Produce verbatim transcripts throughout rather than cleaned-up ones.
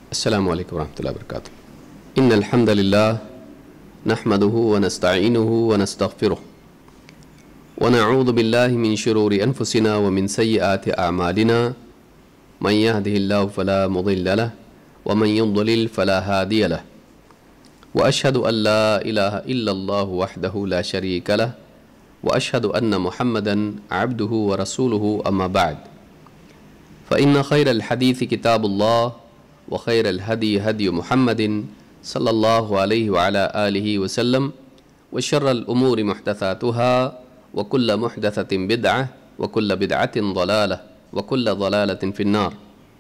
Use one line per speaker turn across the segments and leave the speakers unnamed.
السلام علیکم ورحمۃ اللہ وبرکاتہ۔ ان الحمد للہ نحمده ونستعینه ونستغفره ونعوذ باللہ من شرور انفسنا ومن سیئات اعمالنا من يهده الله فلا مضل له ومن يضلل فلا هادي له واشهد ان لا اله الا الله وحده لا شريك له واشهد ان محمدا عبده ورسوله اما بعد فان خير الحديث كتاب الله وخير الهدي هدي محمد صلى الله عليه وعلى آله وسلم وشر الأمور محدثاتها وكل محدثة بدعة وكل بدعة ضلالة وكل ضلالة في النار۔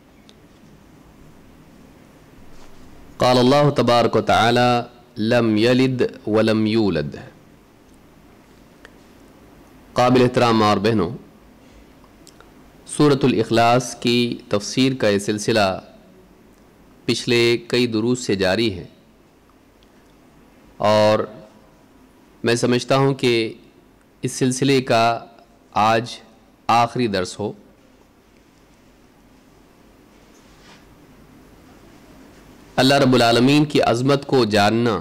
قال الله تبارك وتعالى لم يلد ولم يولد۔ قابل احترام ماں اور بہنوں، سورۃ الاخلاص کی تفسیر کا یہ سلسلہ پچھلے کئی دروس سے جاری ہے، اور میں سمجھتا ہوں کہ اس سلسلے کا آج آخری درس ہو۔ اللہ رب العالمین کی عظمت کو جاننا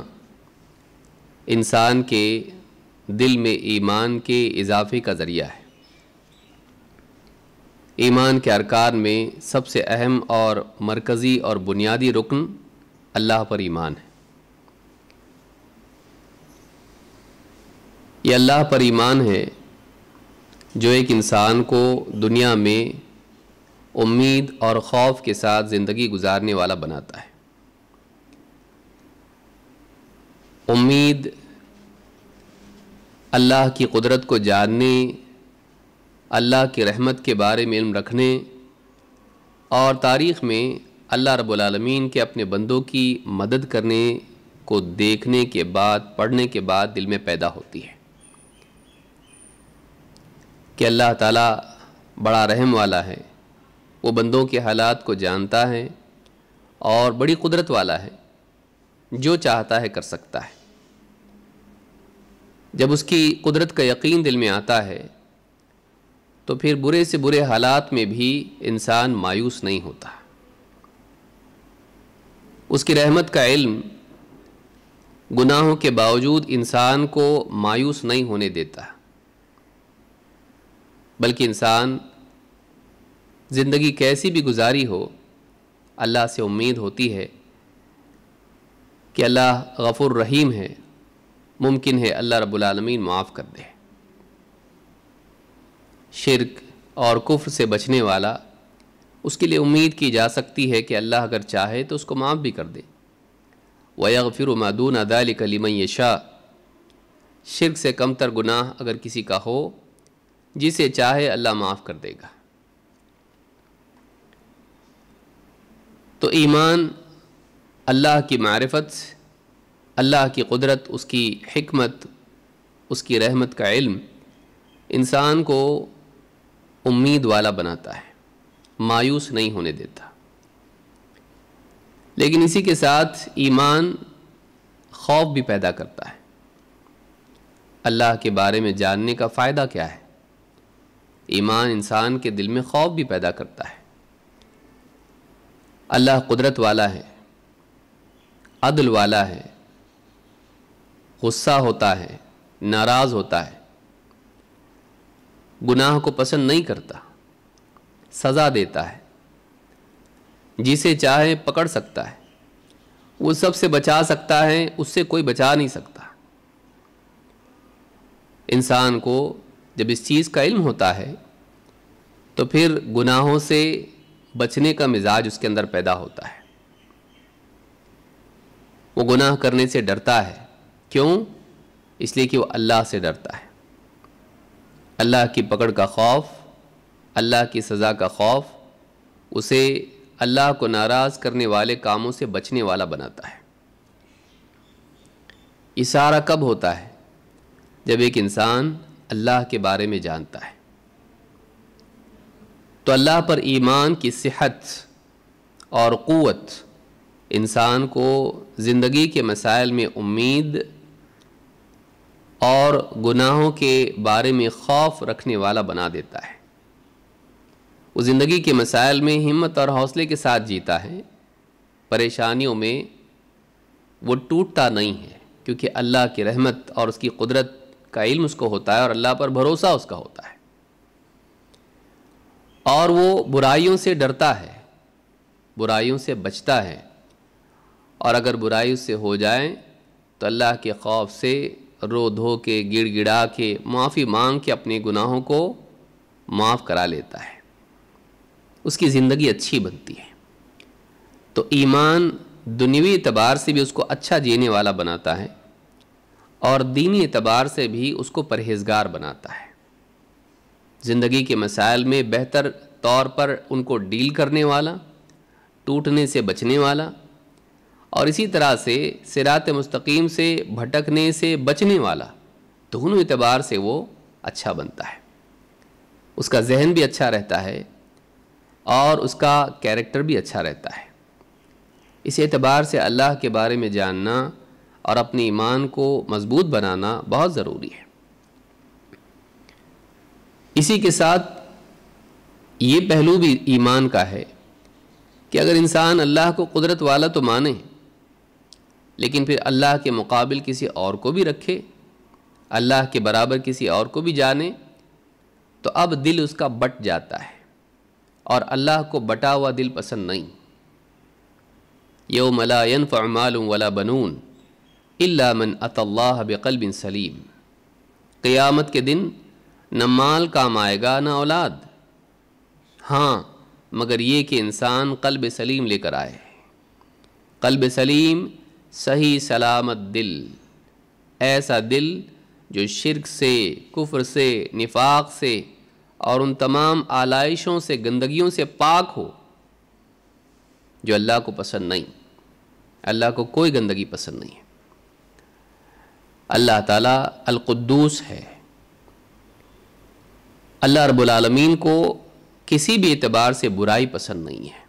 انسان کے دل میں ایمان کے اضافے کا ذریعہ ہے۔ ایمان کے ارکان میں سب سے اہم اور مرکزی اور بنیادی رکن اللہ پر ایمان ہے۔ یہ اللہ پر ایمان ہے جو ایک انسان کو دنیا میں امید اور خوف کے ساتھ زندگی گزارنے والا بناتا ہے۔ امید اللہ کی قدرت کو جاننے، اللہ کی رحمت کے بارے میں علم رکھنے، اور تاریخ میں اللہ رب العالمین کے اپنے بندوں کی مدد کرنے کو دیکھنے کے بعد، پڑھنے کے بعد دل میں پیدا ہوتی ہے کہ اللہ تعالیٰ بڑا رحم والا ہے، وہ بندوں کے حالات کو جانتا ہے اور بڑی قدرت والا ہے، جو چاہتا ہے کر سکتا ہے۔ جب اس کی قدرت کا یقین دل میں آتا ہے تو پھر برے سے برے حالات میں بھی انسان مایوس نہیں ہوتا۔ اس کی رحمت کا علم گناہوں کے باوجود انسان کو مایوس نہیں ہونے دیتا، بلکہ انسان زندگی کیسی بھی گزاری ہو، اللہ سے امید ہوتی ہے کہ اللہ غفور رحیم ہے، ممکن ہے اللہ رب العالمین معاف کر دے۔ شرک اور کفر سے بچنے والا، اس کے لیے امید کی جا سکتی ہے کہ اللہ اگر چاہے تو اس کو معاف بھی کر دے۔ وَيَغْفِرُ مَا دُونَ ذَلِكَ لِمَن يَشَاءُ۔ شرک سے کم تر گناہ اگر کسی کا ہو، جسے چاہے اللہ معاف کر دے گا۔ تو ایمان، اللہ کی معرفت، اللہ کی قدرت، اس کی حکمت، اس کی رحمت کا علم انسان کو امید والا بناتا ہے، مایوس نہیں ہونے دیتا۔ لیکن اسی کے ساتھ ایمان خوف بھی پیدا کرتا ہے۔ اللہ کے بارے میں جاننے کا فائدہ کیا ہے؟ ایمان انسان کے دل میں خوف بھی پیدا کرتا ہے۔ اللہ قدرت والا ہے، عدل والا ہے، غصہ ہوتا ہے، ناراض ہوتا ہے، گناہ کو پسند نہیں کرتا، سزا دیتا ہے، جسے چاہے پکڑ سکتا ہے، وہ سب سے بچا سکتا ہے، اس سے کوئی بچا نہیں سکتا۔ انسان کو جب اس چیز کا علم ہوتا ہے تو پھر گناہوں سے بچنے کا مزاج اس کے اندر پیدا ہوتا ہے۔ وہ گناہ کرنے سے ڈرتا ہے۔ کیوں؟ اس لیے کہ وہ اللہ سے ڈرتا ہے۔ اللہ کی پکڑ کا خوف، اللہ کی سزا کا خوف اسے اللہ کو ناراض کرنے والے کاموں سے بچنے والا بناتا ہے۔ یہ سارا کب ہوتا ہے؟ جب ایک انسان اللہ کے بارے میں جانتا ہے۔ تو اللہ پر ایمان کی صحت اور قوت انسان کو زندگی کے مسائل میں امید اور گناہوں کے بارے میں خوف رکھنے والا بنا دیتا ہے۔ وہ زندگی کے مسائل میں ہمت اور حوصلے کے ساتھ جیتا ہے، پریشانیوں میں وہ ٹوٹتا نہیں ہے، کیونکہ اللہ کی رحمت اور اس کی قدرت کا علم اس کو ہوتا ہے اور اللہ پر بھروسہ اس کا ہوتا ہے، اور وہ برائیوں سے ڈرتا ہے، برائیوں سے بچتا ہے، اور اگر برائی اس سے ہو جائیں تو اللہ کے خوف سے رو دھو کے گڑ گڑا کے معافی مانگ کے اپنے گناہوں کو معاف کرا لیتا ہے، اس کی زندگی اچھی بنتی ہے۔ تو ایمان دنیوی اعتبار سے بھی اس کو اچھا جینے والا بناتا ہے، اور دینی اعتبار سے بھی اس کو پرہیزگار بناتا ہے، زندگی کے مسائل میں بہتر طور پر ان کو ڈیل کرنے والا، ٹوٹنے سے بچنے والا، اور اسی طرح سے صراط مستقیم سے بھٹکنے سے بچنے والا، دونوں اعتبار سے وہ اچھا بنتا ہے، اس کا ذہن بھی اچھا رہتا ہے اور اس کا کیریکٹر بھی اچھا رہتا ہے۔ اس اعتبار سے اللہ کے بارے میں جاننا اور اپنے ایمان کو مضبوط بنانا بہت ضروری ہے۔ اسی کے ساتھ یہ پہلو بھی ایمان کا ہے کہ اگر انسان اللہ کو قدرت والا تو مانے، لیکن پھر اللہ کے مقابل کسی اور کو بھی رکھے، اللہ کے برابر کسی اور کو بھی جانے، تو اب دل اس کا بٹ جاتا ہے، اور اللہ کو بٹا ہوا دل پسند نہیں۔ یوم لا ينفع مال ولا بنون الا من اتى اللہ بقلب سلیم، قیامت کے دن نہ مال کام آئے گا نہ اولاد، ہاں مگر یہ کہ انسان قلب سلیم لے کر آئے۔ قلب سلیم صحیح سلامت دل، ایسا دل جو شرک سے، کفر سے، نفاق سے اور ان تمام آلائشوں سے، گندگیوں سے پاک ہو جو اللہ کو پسند نہیں۔ اللہ کو کوئی گندگی پسند نہیں ہے۔ اللہ تعالیٰ القدوس ہے، اللہ رب العالمین کو کسی بھی اعتبار سے برائی پسند نہیں ہے،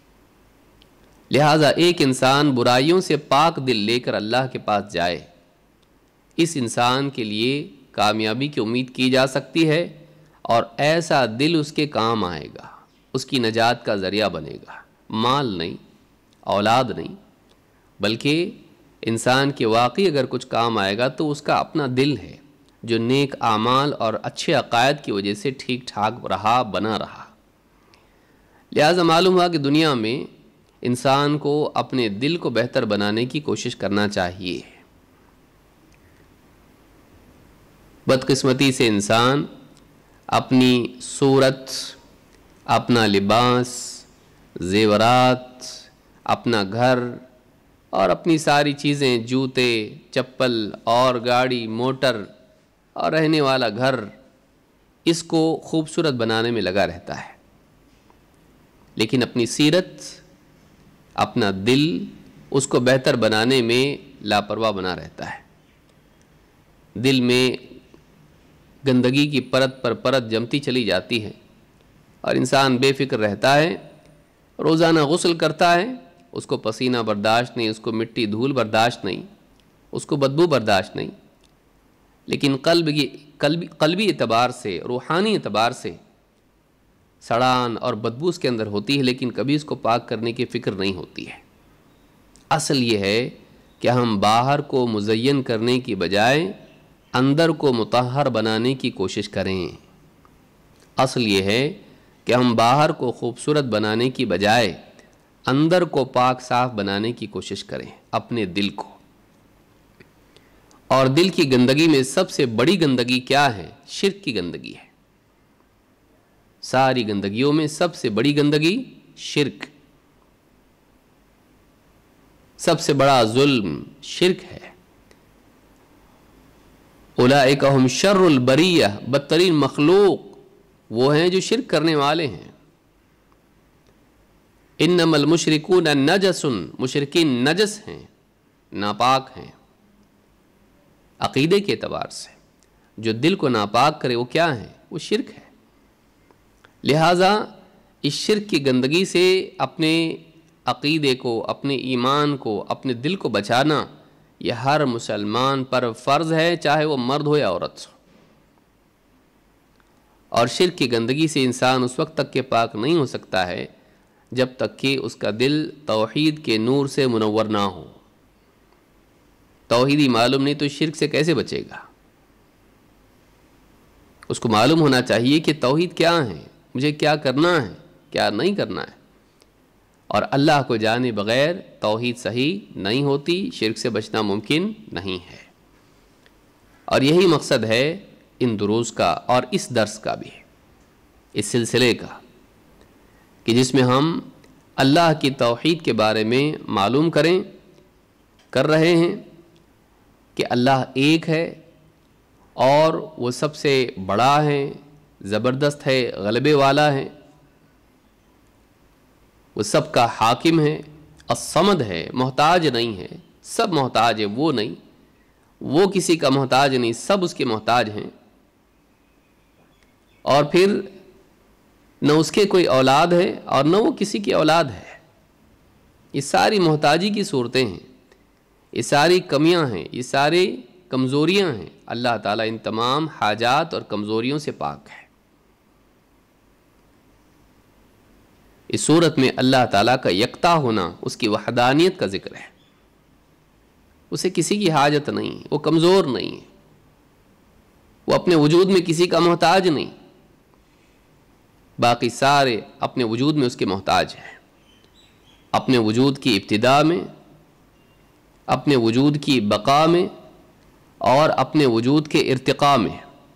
لہٰذا ایک انسان برائیوں سے پاک دل لے کر اللہ کے پاس جائے، اس انسان کے لیے کامیابی کی امید کی جا سکتی ہے، اور ایسا دل اس کے کام آئے گا، اس کی نجات کا ذریعہ بنے گا، مال نہیں، اولاد نہیں، بلکہ انسان کے واقعی اگر کچھ کام آئے گا تو اس کا اپنا دل ہے جو نیک اعمال اور اچھے عقائد کی وجہ سے ٹھیک ٹھاک رہا، بنا رہا۔ لہٰذا معلوم ہوا کہ دنیا میں انسان کو اپنے دل کو بہتر بنانے کی کوشش کرنا چاہیے۔ بدقسمتی سے انسان اپنی صورت، اپنا لباس، زیورات، اپنا گھر اور اپنی ساری چیزیں، جوتے، چپل اور گاڑی، موٹر اور رہنے والا گھر، اس کو خوبصورت بنانے میں لگا رہتا ہے، لیکن اپنی سیرت، اپنا دل، اس کو بہتر بنانے میں لاپرواہ بنا رہتا ہے۔ دل میں گندگی کی پرت پر پرت جمتی چلی جاتی ہے، اور انسان بے فکر رہتا ہے، روزانہ غسل کرتا ہے، اس کو پسینہ برداشت نہیں، اس کو مٹی دھول برداشت نہیں، اس کو بدبو برداشت نہیں، لیکن قلب کی قلبی قلبی اعتبار سے، روحانی اعتبار سے سڑان اور بدبو اس کے اندر ہوتی ہے، لیکن کبھی اس کو پاک کرنے کی فکر نہیں ہوتی ہے۔ اصل یہ ہے کہ ہم باہر کو مزین کرنے کی بجائے اندر کو مطہر بنانے کی کوشش کریں۔ اصل یہ ہے کہ ہم باہر کو خوبصورت بنانے کی بجائے اندر کو پاک صاف بنانے کی کوشش کریں، اپنے دل کو۔ اور دل کی گندگی میں سب سے بڑی گندگی کیا ہے؟ شرک کی گندگی ہے۔ ساری گندگیوں میں سب سے بڑی گندگی شرک، سب سے بڑا ظلم شرک ہے۔ اولئک ہم شر البریہ، بدترین مخلوق وہ ہیں جو شرک کرنے والے ہیں۔ انما المشرکون نجس، مشرکین نجس ہیں، ناپاک ہیں۔ عقیدے کے اعتبار سے جو دل کو ناپاک کرے وہ کیا ہے؟ وہ شرک ہے۔ لہٰذا اس شرک کی گندگی سے اپنے عقیدے کو، اپنے ایمان کو، اپنے دل کو بچانا یہ ہر مسلمان پر فرض ہے، چاہے وہ مرد ہو یا عورت ہو۔ اور شرک کی گندگی سے انسان اس وقت تک کہ پاک نہیں ہو سکتا ہے جب تک کہ اس کا دل توحید کے نور سے منور نہ ہو۔ توحید ہی معلوم نہیں تو شرک سے کیسے بچے گا؟ اس کو معلوم ہونا چاہیے کہ توحید کیا ہے، مجھے کیا کرنا ہے، کیا نہیں کرنا ہے، اور اللہ کو جانے بغیر توحید صحیح نہیں ہوتی، شرک سے بچنا ممکن نہیں ہے۔ اور یہی مقصد ہے ان دروس کا اور اس درس کا بھی، اس سلسلے کا، کہ جس میں ہم اللہ کی توحید کے بارے میں معلوم کریں کر رہے ہیں کہ اللہ ایک ہے اور وہ سب سے بڑا ہے، زبردست ہے، غلبے والا ہے، وہ سب کا حاکم ہے، الصمد ہے، محتاج نہیں ہے، سب محتاج ہے، وہ نہیں، وہ کسی کا محتاج نہیں، سب اس کے محتاج ہیں، اور پھر نہ اس کے کوئی اولاد ہے اور نہ وہ کسی کی اولاد ہے۔ یہ ساری محتاجی کی صورتیں ہیں، یہ ساری کمیاں ہیں، یہ ساری کمزوریاں ہیں۔ اللہ تعالیٰ ان تمام حاجات اور کمزوریوں سے پاک ہے۔ اس صورت میں اللہ تعالیٰ کا یکتا ہونا، اس کی وحدانیت کا ذکر ہے۔ اسے کسی کی حاجت نہیں، وہ کمزور نہیں ہے، وہ اپنے وجود میں کسی کا محتاج نہیں، باقی سارے اپنے وجود میں اس کے محتاج ہیں، اپنے وجود کی ابتدا میں، اپنے وجود کی بقا میں، اور اپنے وجود کے ارتقاء میں،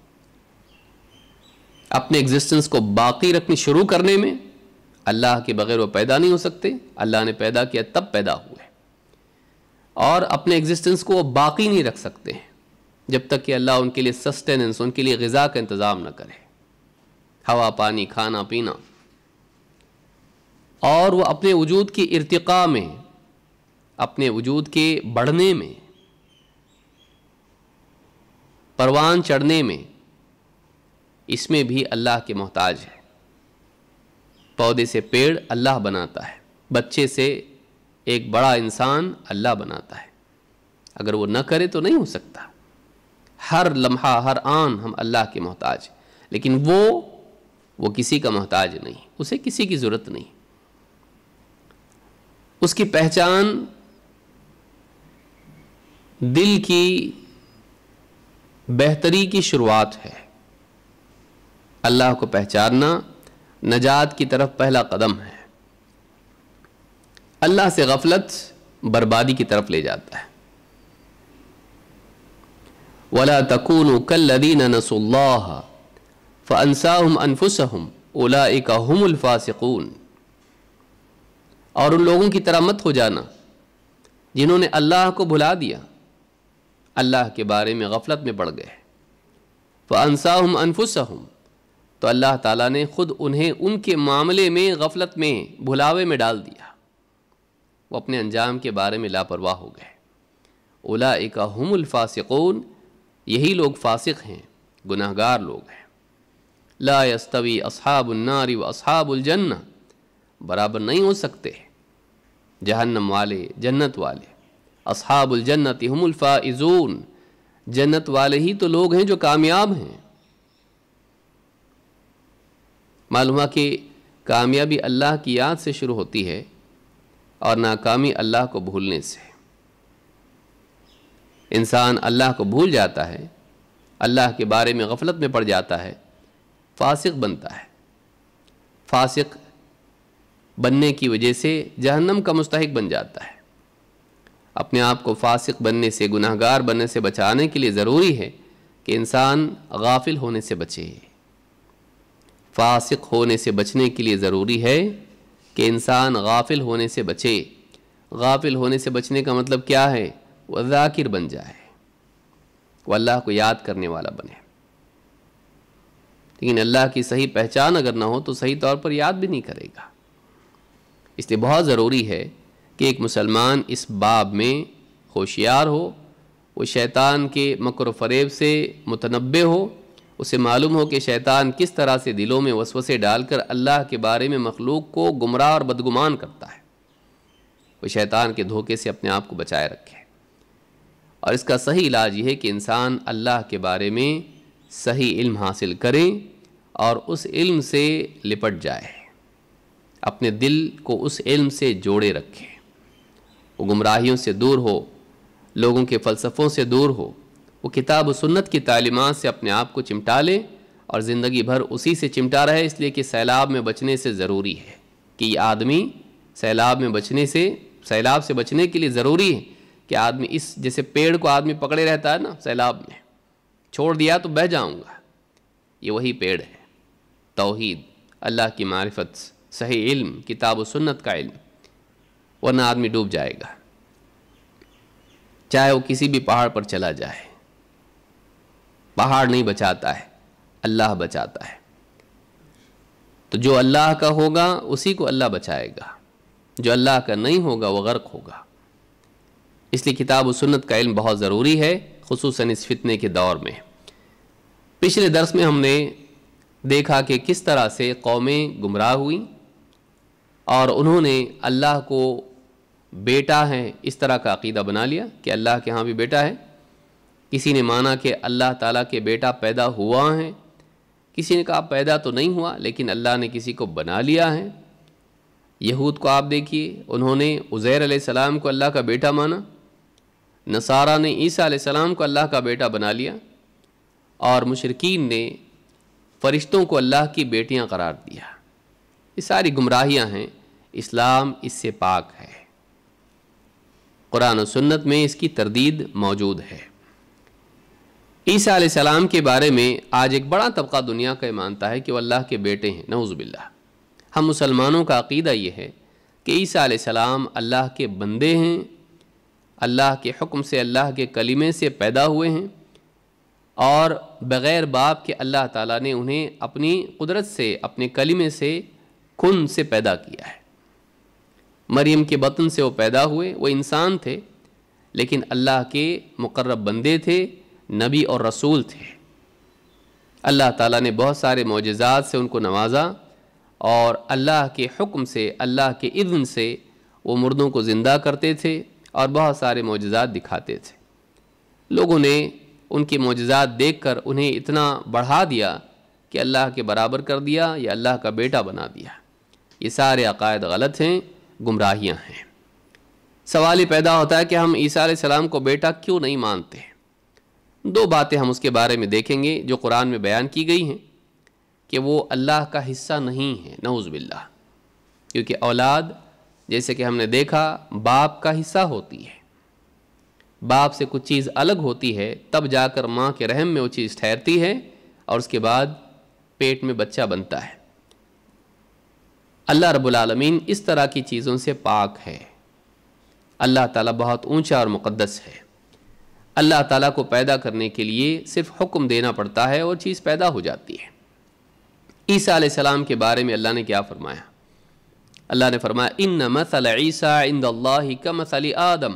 اپنے ایگزسٹنس کو باقی رکھنے شروع کرنے میں۔ اللہ کے بغیر وہ پیدا نہیں ہو سکتے، اللہ نے پیدا کیا تب پیدا ہوئے، اور اپنے ایگزسٹنس کو وہ باقی نہیں رکھ سکتے ہیں جب تک کہ اللہ ان کے لیے سسٹیننس، ان کے لیے غذا کا انتظام نہ کرے، ہوا، پانی، کھانا پینا۔ اور وہ اپنے وجود کی ارتقاء میں، اپنے وجود کے بڑھنے میں، پروان چڑھنے میں، اس میں بھی اللہ کے محتاج ہے۔ پودے سے پیڑ اللہ بناتا ہے، بچے سے ایک بڑا انسان اللہ بناتا ہے، اگر وہ نہ کرے تو نہیں ہو سکتا۔ ہر لمحہ، ہر آن ہم اللہ کے محتاج، لیکن وہ وہ کسی کا محتاج نہیں، اسے کسی کی ضرورت نہیں۔ اس کی پہچان دل کی بہتری کی شروعات ہے۔ اللہ کو پہچاننا نجات کی طرف پہلا قدم ہے۔ اللہ سے غفلت بربادی کی طرف لے جاتا ہے۔ وَلَا تَكُونُوا كَالَّذِينَ نَسُوا اللَّهَ فَأَنسَاهُمْ أَنفُسَهُمْ أُولَئِكَ هُمُ الْفَاسِقُونَ۔ اور ان لوگوں کی طرح مت ہو جانا جنہوں نے اللہ کو بھلا دیا، اللہ کے بارے میں غفلت میں پڑ گئے۔ فَأَنسَاهُمْ أَنفُسَهُمْ، تو اللہ تعالیٰ نے خود انہیں ان کے معاملے میں غفلت میں، بھلاوے میں ڈال دیا، وہ اپنے انجام کے بارے میں لاپرواہ ہو گئے۔ اولئک هم الفاسقون، یہی لوگ فاسق ہیں، گناہگار لوگ ہیں۔ لا یستوی اصحاب النار و اصحاب الجنہ، برابر نہیں ہو سکتے جہنم والے، جنت والے۔ اصحاب الجنت هم الفائزون، جنت والے ہی تو لوگ ہیں جو کامیاب ہیں۔ معلوم ہے کہ کامیابی اللہ کی یاد سے شروع ہوتی ہے اور ناکامی اللہ کو بھولنے سے۔ انسان اللہ کو بھول جاتا ہے، اللہ کے بارے میں غفلت میں پڑ جاتا ہے، فاسق بنتا ہے۔ فاسق بننے کی وجہ سے جہنم کا مستحق بن جاتا ہے۔ اپنے آپ کو فاسق بننے سے، گناہگار بننے سے بچانے کے لیے ضروری ہے کہ انسان غافل ہونے سے بچے۔ فاسق ہونے سے بچنے کے لیے ضروری ہے کہ انسان غافل ہونے سے بچے۔ غافل ہونے سے بچنے کا مطلب کیا ہے؟ وہ ذاکر بن جائے، وہ اللہ کو یاد کرنے والا بنے۔ لیکن اللہ کی صحیح پہچان اگر نہ ہو تو صحیح طور پر یاد بھی نہیں کرے گا۔ اس لیے بہت ضروری ہے کہ ایک مسلمان اس باب میں ہوشیار ہو، وہ شیطان کے مکر و فریب سے متنبہ ہو، اسے معلوم ہو کہ شیطان کس طرح سے دلوں میں وسوسے ڈال کر اللہ کے بارے میں مخلوق کو گمراہ اور بدگمان کرتا ہے۔ وہ شیطان کے دھوکے سے اپنے آپ کو بچائے رکھے، اور اس کا صحیح علاج یہ ہے کہ انسان اللہ کے بارے میں صحیح علم حاصل کرے اور اس علم سے لپٹ جائے، اپنے دل کو اس علم سے جوڑے رکھے، وہ گمراہیوں سے دور ہو، لوگوں کے فلسفوں سے دور ہو، وہ کتاب و سنت کی تعلیمات سے اپنے آپ کو چمٹا لے اور زندگی بھر اسی سے چمٹا رہے، اس لیے کہ سیلاب میں بچنے سے ضروری ہے کہ یہ آدمی سیلاب میں بچنے سے سیلاب سے بچنے کے لیے ضروری ہے کہ آدمی اس جیسے پیڑ کو آدمی پکڑے رہتا ہے نا، سیلاب میں چھوڑ دیا تو بہہ جاؤں گا، یہ وہی پیڑ ہے، توحید، اللہ کی معرفت، صحیح علم، کتاب و سنت کا علم، ورنہ آدمی ڈوب جائے گا، چاہے وہ کسی بھی پہاڑ پر چلا جائے۔ پہاڑ نہیں بچاتا ہے، اللہ بچاتا ہے۔ تو جو اللہ کا ہوگا اسی کو اللہ بچائے گا، جو اللہ کا نہیں ہوگا وہ غرق ہوگا۔ اس لیے کتاب و سنت کا علم بہت ضروری ہے، خصوصاً اس فتنے کے دور میں۔ پچھلے درس میں ہم نے دیکھا کہ کس طرح سے قومیں گمراہ ہوئیں اور انہوں نے اللہ کو بیٹا ہے اس طرح کا عقیدہ بنا لیا کہ اللہ کے ہاں بھی بیٹا ہے۔ کسی نے مانا کہ اللہ تعالیٰ کے بیٹا پیدا ہوا ہے، کسی نے کہا پیدا تو نہیں ہوا لیکن اللہ نے کسی کو بنا لیا ہے۔ یہود کو آپ دیکھیے، انہوں نے عزیر علیہ السلام کو اللہ کا بیٹا مانا، نصارہ نے عیسیٰ علیہ السلام کو اللہ کا بیٹا بنا لیا، اور مشرکین نے فرشتوں کو اللہ کی بیٹیاں قرار دیا۔ یہ ساری گمراہیاں ہیں، اسلام اس سے پاک ہے، قرآن و سنت میں اس کی تردید موجود ہے۔ عیسیٰ علیہ السلام کے بارے میں آج ایک بڑا طبقہ دنیا کا یہ مانتا ہے کہ وہ اللہ کے بیٹے ہیں، نعوذ باللہ۔ ہم مسلمانوں کا عقیدہ یہ ہے کہ عیسیٰ علیہ السلام اللہ کے بندے ہیں، اللہ کے حکم سے، اللہ کے کلمے سے پیدا ہوئے ہیں، اور بغیر باپ کے اللہ تعالیٰ نے انہیں اپنی قدرت سے، اپنے کلمے سے، کن سے پیدا کیا ہے۔ مریم کے بطن سے وہ پیدا ہوئے، وہ انسان تھے لیکن اللہ کے مقرب بندے تھے، نبی اور رسول تھے۔ اللہ تعالیٰ نے بہت سارے معجزات سے ان کو نوازا، اور اللہ کے حکم سے، اللہ کے اذن سے وہ مردوں کو زندہ کرتے تھے اور بہت سارے معجزات دکھاتے تھے۔ لوگوں نے ان کے معجزات دیکھ کر انہیں اتنا بڑھا دیا کہ اللہ کے برابر کر دیا یا اللہ کا بیٹا بنا دیا۔ یہ سارے عقائد غلط ہیں، گمراہیاں ہیں۔ سوال یہ پیدا ہوتا ہے کہ ہم عیسیٰ علیہ السلام کو بیٹا کیوں نہیں مانتے؟ دو باتیں ہم اس کے بارے میں دیکھیں گے جو قرآن میں بیان کی گئی ہیں کہ وہ اللہ کا حصہ نہیں ہے، نعوذ باللہ، کیونکہ اولاد جیسے کہ ہم نے دیکھا باپ کا حصہ ہوتی ہے، باپ سے کچھ چیز الگ ہوتی ہے تب جا کر ماں کے رحم میں وہ چیز ٹھہرتی ہے اور اس کے بعد پیٹ میں بچہ بنتا ہے۔ اللہ رب العالمین اس طرح کی چیزوں سے پاک ہے، اللہ تعالیٰ بہت اونچا اور مقدس ہے۔ اللہ تعالیٰ کو پیدا کرنے کے لیے صرف حکم دینا پڑتا ہے اور چیز پیدا ہو جاتی ہے۔ عیسیٰ علیہ السلام کے بارے میں اللہ نے کیا فرمایا؟ اللہ نے فرمایا ان مثل عیسیٰ عند اللہ کمثل آدم،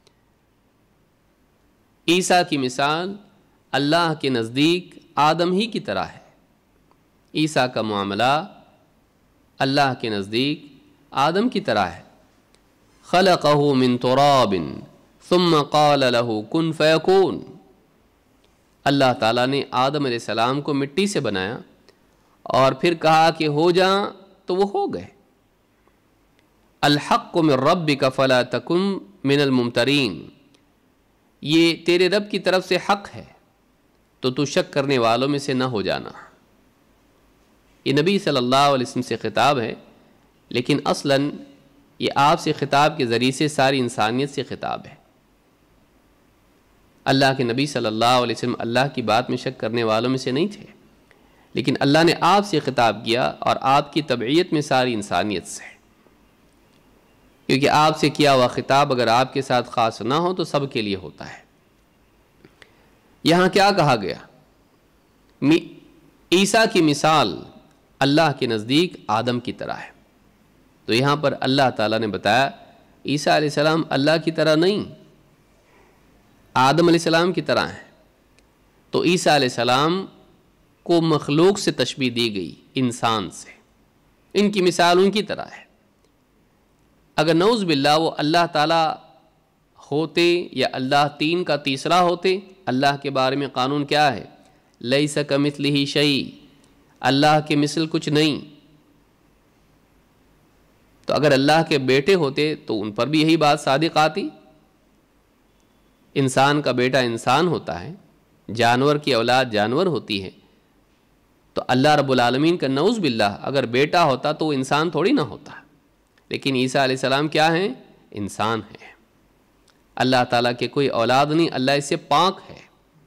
عیسیٰ کی مثال اللہ کے نزدیک آدم ہی کی طرح ہے۔ عیسیٰ کا معاملہ اللہ کے نزدیک آدم کی طرح ہے۔ خلقہ من تراب ثم قال له کن فیکون، اللہ تعالیٰ نے آدم علیہ السلام کو مٹی سے بنایا اور پھر کہا کہ ہو جا تو وہ ہو گئے۔ الحق من ربک فلا تکن من الممترین، یہ تیرے رب کی طرف سے حق ہے تو تو شک کرنے والوں میں سے نہ ہو جانا۔ یہ نبی صلی اللہ علیہ وسلم سے خطاب ہے، لیکن اصلاً یہ آپ سے خطاب کے ذریعے سے ساری انسانیت سے خطاب ہے۔ اللہ کے نبی صلی اللہ علیہ وسلم اللہ کی بات میں شک کرنے والوں میں سے نہیں تھے، لیکن اللہ نے آپ سے خطاب کیا اور آپ کی تبعیت میں ساری انسانیت سے، کیونکہ آپ سے کیا ہوا خطاب اگر آپ کے ساتھ خاص نہ ہو تو سب کے لیے ہوتا ہے۔ یہاں کیا کہا گیا؟ عیسیٰ کی مثال اللہ کے نزدیک آدم کی طرح ہے، تو یہاں پر اللہ تعالیٰ نے بتایا عیسیٰ علیہ السلام اللہ کی طرح نہیں، آدم علیہ السلام کی طرح ہیں۔ تو عیسیٰ علیہ السلام کو مخلوق سے تشبیہ دی گئی، انسان سے، ان کی مثال ان کی طرح ہے۔ اگر نعوذ باللہ وہ اللہ تعالیٰ ہوتے یا اللہ تین کا تیسرا ہوتے، اللہ کے بارے میں قانون کیا ہے؟ لیس کمثلہ شیء، اللہ کے مثل کچھ نہیں۔ تو اگر اللہ کے بیٹے ہوتے تو ان پر بھی یہی بات صادق آتی. انسان کا بیٹا انسان ہوتا ہے، جانور کی اولاد جانور ہوتی ہے، تو اللہ رب العالمین کا نعوذ باللہ اگر بیٹا ہوتا تو وہ انسان تھوڑی نہ ہوتا. لیکن عیسیٰ علیہ السلام کیا ہیں؟ انسان ہیں. اللہ تعالیٰ کے کوئی اولاد نہیں، اللہ اس سے پاک ہے.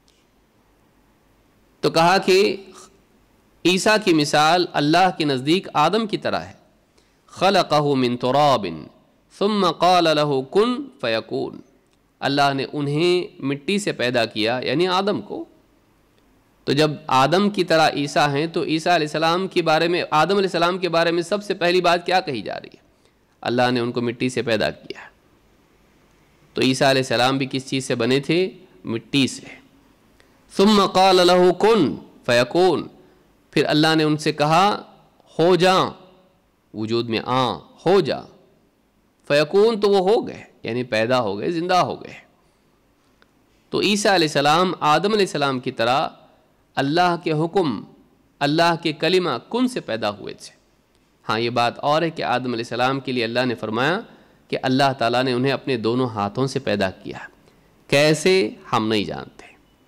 تو کہا کہ عیسیٰ کی مثال اللہ کے نزدیک آدم کی طرح ہے. خلقہ من تراب ثم قال له کن فیکون. اللہ نے انہیں مٹی سے پیدا کیا، یعنی آدم کو. تو جب آدم کی طرح عیسیٰ ہیں تو عیسیٰ علیہ السلام کے بارے میں، آدم علیہ السلام کے بارے میں سب سے پہلی بات کیا کہی جا رہی ہے؟ اللہ نے ان کو مٹی سے پیدا کیا. تو عیسیٰ علیہ السلام بھی کس چیز سے بنے تھے؟ مٹی سے. ثم قال له کن فیکون. پھر اللہ نے ان سے کہا ہو جا، وجود میں آ، ہو جا. فیکون تو وہ ہو گئے، یعنی پیدا ہو گئے، زندہ ہو گئے. تو عیسیٰ علیہ السلام آدم علیہ السلام کی طرح اللہ کے حکم، اللہ کے کلمہ کن سے پیدا ہوئے تھے. ہاں یہ بات اور ہے کہ آدم علیہ السلام کے لیے اللہ نے فرمایا کہ اللہ تعالیٰ نے انہیں اپنے دونوں ہاتھوں سے پیدا کیا. کیسے ہم نہیں جانتے.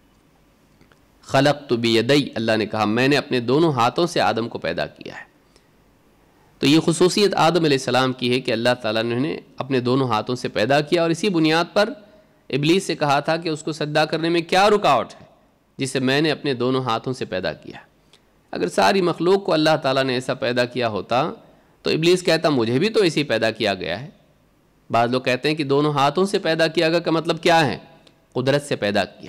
خلقت بیدی، اللہ نے کہا میں نے اپنے دونوں ہاتھوں سے آدم کو پیدا کیا ہے. تو یہ خصوصیت آدم علیہ السلام کی ہے کہ اللہ تعالیٰ نے انہیں اپنے دونوں ہاتھوں سے پیدا کیا. اور اسی بنیاد پر ابلیس سے کہا تھا کہ اس کو سجدہ کرنے میں کیا رکاوٹ ہے جسے میں نے اپنے دونوں ہاتھوں سے پیدا کیا. اگر ساری مخلوق کو اللہ تعالیٰ نے ایسا پیدا کیا ہوتا تو ابلیس کہتا مجھے بھی تو ایسے ہی پیدا کیا گیا ہے. بعض لوگ کہتے ہیں کہ دونوں ہاتھوں سے پیدا کیا گیا کا مطلب کیا ہے؟ قدرت سے پیدا کیا.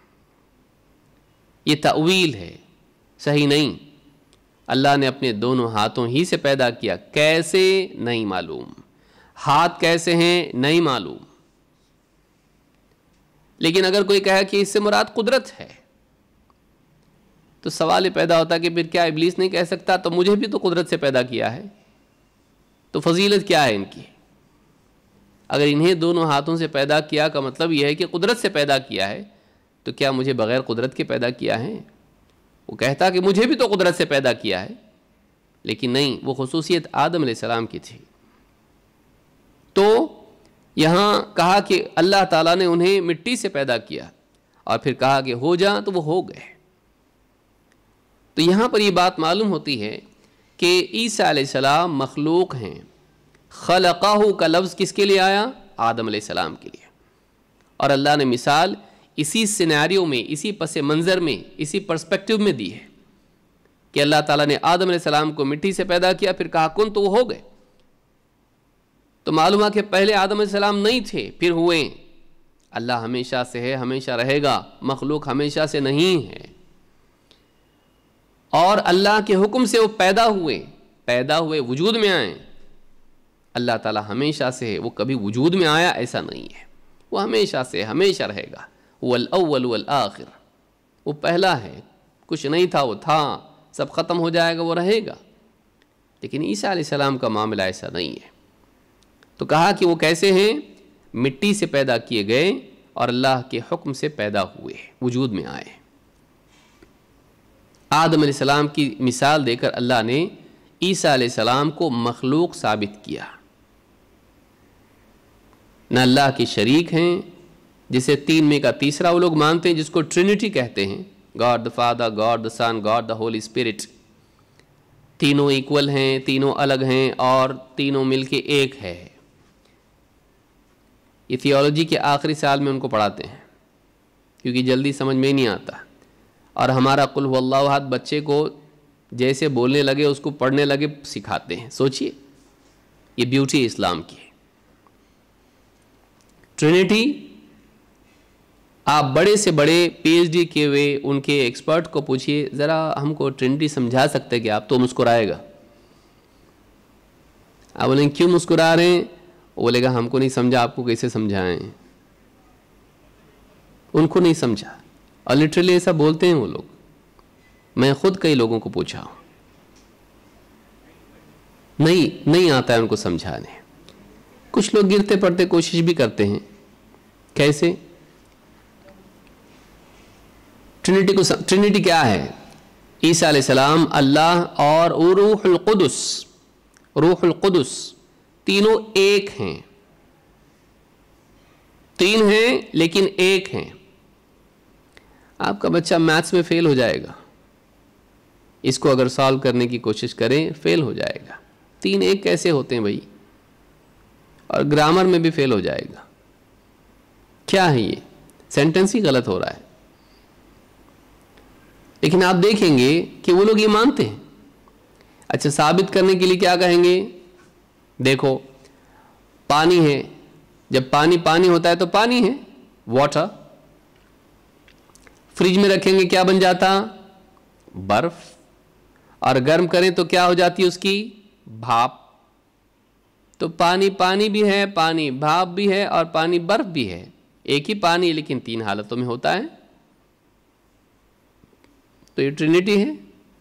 یہ تأویل ہے، صحیح نہیں. اللہ نے اپنے دونوں ہاتھوں ہی سے پیدا کیا. کیسے؟ نہیں معلوم. ہاتھ کیسے ہیں؟ نہیں معلوم. لیکن اگر کوئی کہے کہ اس سے مراد قدرت ہے تو سوال پیدا ہوتا ہے کہ پھر کیا ابلیس نہیں کہہ سکتا تو مجھے بھی تو قدرت سے پیدا کیا ہے؟ تو فضیلت کیا ہے ان کی؟ اگر انہیں دونوں ہاتھوں سے پیدا کیا کا مطلب یہ ہے کہ قدرت سے پیدا کیا ہے تو کیا مجھے بغیر قدرت کے پیدا کیا ہے؟ وہ کہتا کہ مجھے بھی تو قدرت سے پیدا کیا ہے. لیکن نہیں، وہ خصوصیت آدم علیہ السلام کی تھی. تو یہاں کہا کہ اللہ تعالیٰ نے انہیں مٹی سے پیدا کیا اور پھر کہا کہ ہو جا تو وہ ہو گئے. تو یہاں پر یہ بات معلوم ہوتی ہے کہ عیسیٰ علیہ السلام مخلوق ہیں. خلقہ کا لفظ کس کے لیے آیا؟ آدم علیہ السلام کے لیے. اور اللہ نے مثال اسی سینیریو میں، اسی پس منظر میں، اسی پرسپیکٹیو میں دی ہے کہ اللہ تعالیٰ نے آدم علیہ السلام کو مٹی سے پیدا کیا، پھر کہا کن تو وہ ہو گئے. تو معلوم ہے کہ پہلے آدم علیہ السلام نہیں تھے، پھر ہوئے. اللہ ہمیشہ سے ہے، ہمیشہ رہے گا. مخلوق ہمیشہ سے نہیں ہے. اور اللہ کے حکم سے وہ پیدا ہوئے، پیدا ہوئے وجود میں آئے. اللہ تعالیٰ ہمیشہ سے ہے، وہ کبھی وجود میں آیا ایسا نہیں ہے. وہ ہمیشہ سے ہمیشہ رہے گا. والاول والآخر، وہ پہلا ہے، کچھ نہیں تھا وہ تھا، سب ختم ہو جائے گا وہ رہے گا. لیکن عیسیٰ علیہ السلام کا معاملہ ایسا نہیں ہے. تو کہا کہ وہ کیسے ہیں؟ مٹی سے پیدا کیے گئے اور اللہ کے حکم سے پیدا ہوئے، وجود میں آئے. آدم علیہ السلام کی مثال دے کر اللہ نے عیسیٰ علیہ السلام کو مخلوق ثابت کیا. نہ اللہ کے شریک ہیں، جسے تین میں کا تیسرا وہ لوگ مانتے ہیں، جس کو ٹرینٹی کہتے ہیں. God the father, God the son, God the holy spirit. تینوں ایکول ہیں، تینوں الگ ہیں اور تینوں مل کے ایک ہے. یہ تھیولوجی کے آخری سال میں ان کو پڑھاتے ہیں کیونکہ جلدی سمجھ میں نہیں آتا. اور ہمارا قل هو اللہ احد بچے کو جیسے بولنے لگے اس کو پڑھنے لگے سکھاتے ہیں. سوچئے، یہ بیوٹی اسلام کی ہے. ٹرینٹی، آپ بڑے سے بڑے پی ایچ ڈی کیے ہوئے ان کے ایکسپرٹ کو پوچھئے ذرا ہم کو ٹرینٹی سمجھا سکتے کہ آپ؟ تو مسکرائے گا. آپ بولیں کیوں مسکرا رہے ہیں؟ وہ بولے گا ہم کو نہیں سمجھا، آپ کو کیسے سمجھائیں؟ ان کو نہیں سمجھا. اور لٹرلی ایسا بولتے ہیں وہ لوگ. میں خود کئی لوگوں کو پوچھا ہوں، نہیں نہیں آتا ہے ان کو سمجھانے. کچھ لوگ گرتے پڑتے کوشش بھی کرتے ہیں. کیسے؟ ٹرینٹی کو سم... ٹرینٹی کیا ہے؟ عیسیٰ علیہ السلام اللہ اور روح القدس. روح القدس تینوں ایک ہیں، تین ہیں لیکن ایک ہیں۔ آپ کا بچہ میتھس میں فیل ہو جائے گا، اس کو اگر سالو کرنے کی کوشش کریں فیل ہو جائے گا۔ تین ایک کیسے ہوتے ہیں بھائی؟ اور گرامر میں بھی فیل ہو جائے گا۔ کیا ہے یہ؟ سینٹنس ہی غلط ہو رہا ہے۔ لیکن آپ دیکھیں گے کہ وہ لوگ یہ مانتے ہیں۔ اچھا، ثابت کرنے کے لیے کیا کہیں گے؟ دیکھو پانی ہے، جب پانی پانی ہوتا ہے تو پانی ہے، واٹر۔ فریج میں رکھیں گے کیا بن جاتا؟ برف۔ اور گرم کریں تو کیا ہو جاتی ہے اس کی؟ بھاپ۔ تو پانی پانی بھی ہے، پانی بھاپ بھی ہے، اور پانی برف بھی ہے۔ ایک ہی پانی لیکن تین حالتوں میں ہوتا ہے۔ تو یہ ٹرینٹی ہے۔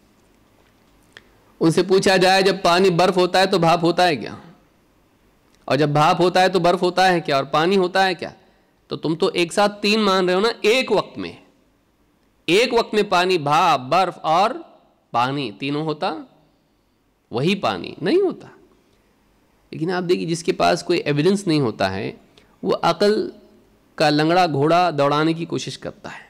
ان سے پوچھا جائے جب پانی برف ہوتا ہے تو بھاپ ہوتا ہے کیا؟ اور جب بھاپ ہوتا ہے تو برف ہوتا ہے کیا؟ اور پانی ہوتا ہے کیا؟ تو تم تو ایک ساتھ تین مان رہے ہو نا ایک وقت میں۔ ایک وقت میں پانی، بھاپ، برف اور پانی تینوں ہوتا؟ وہی پانی نہیں ہوتا۔ لیکن آپ دیکھیے جس کے پاس کوئی ایویڈنس نہیں ہوتا ہے وہ عقل کا لنگڑا گھوڑا دوڑانے کی کوشش کرتا ہے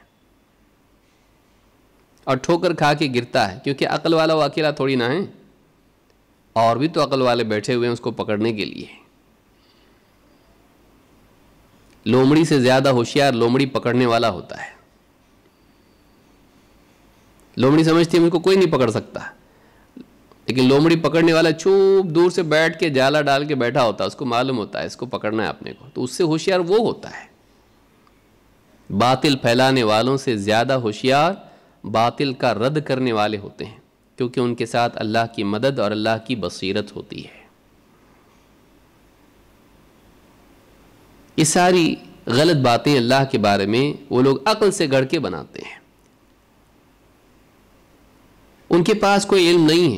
اور ٹھوکر کھا کے گرتا ہے، کیونکہ عقل والا وہ اکیلا تھوڑی نہ ہے، اور بھی تو عقل والے بیٹھے ہوئے ہیں اس کو پکڑنے کے لیے۔ لومڑی سے زیادہ ہوشیار لومڑی پکڑنے والا ہوتا ہے۔ لومڑی سمجھتی ہے مجھ کو کوئی نہیں پکڑ سکتا، لیکن لومڑی پکڑنے والا چوپ دور سے بیٹھ کے جالا ڈال کے بیٹھا ہوتا ہے، اس کو معلوم ہوتا ہے اس کو پکڑنا ہے اپنے کو، تو اس سے ہوشیار وہ ہوتا ہے۔ باطل پھیلانے والوں سے زیادہ ہوشیار باطل کا رد کرنے والے ہوتے ہیں، کیونکہ ان کے ساتھ اللہ کی مدد اور اللہ کی بصیرت ہوتی ہے۔ یہ ساری غلط باتیں اللہ کے بارے میں وہ لوگ عقل سے گڑھ کے بناتے ہیں۔ ان کے پاس کوئی علم نہیں ہے،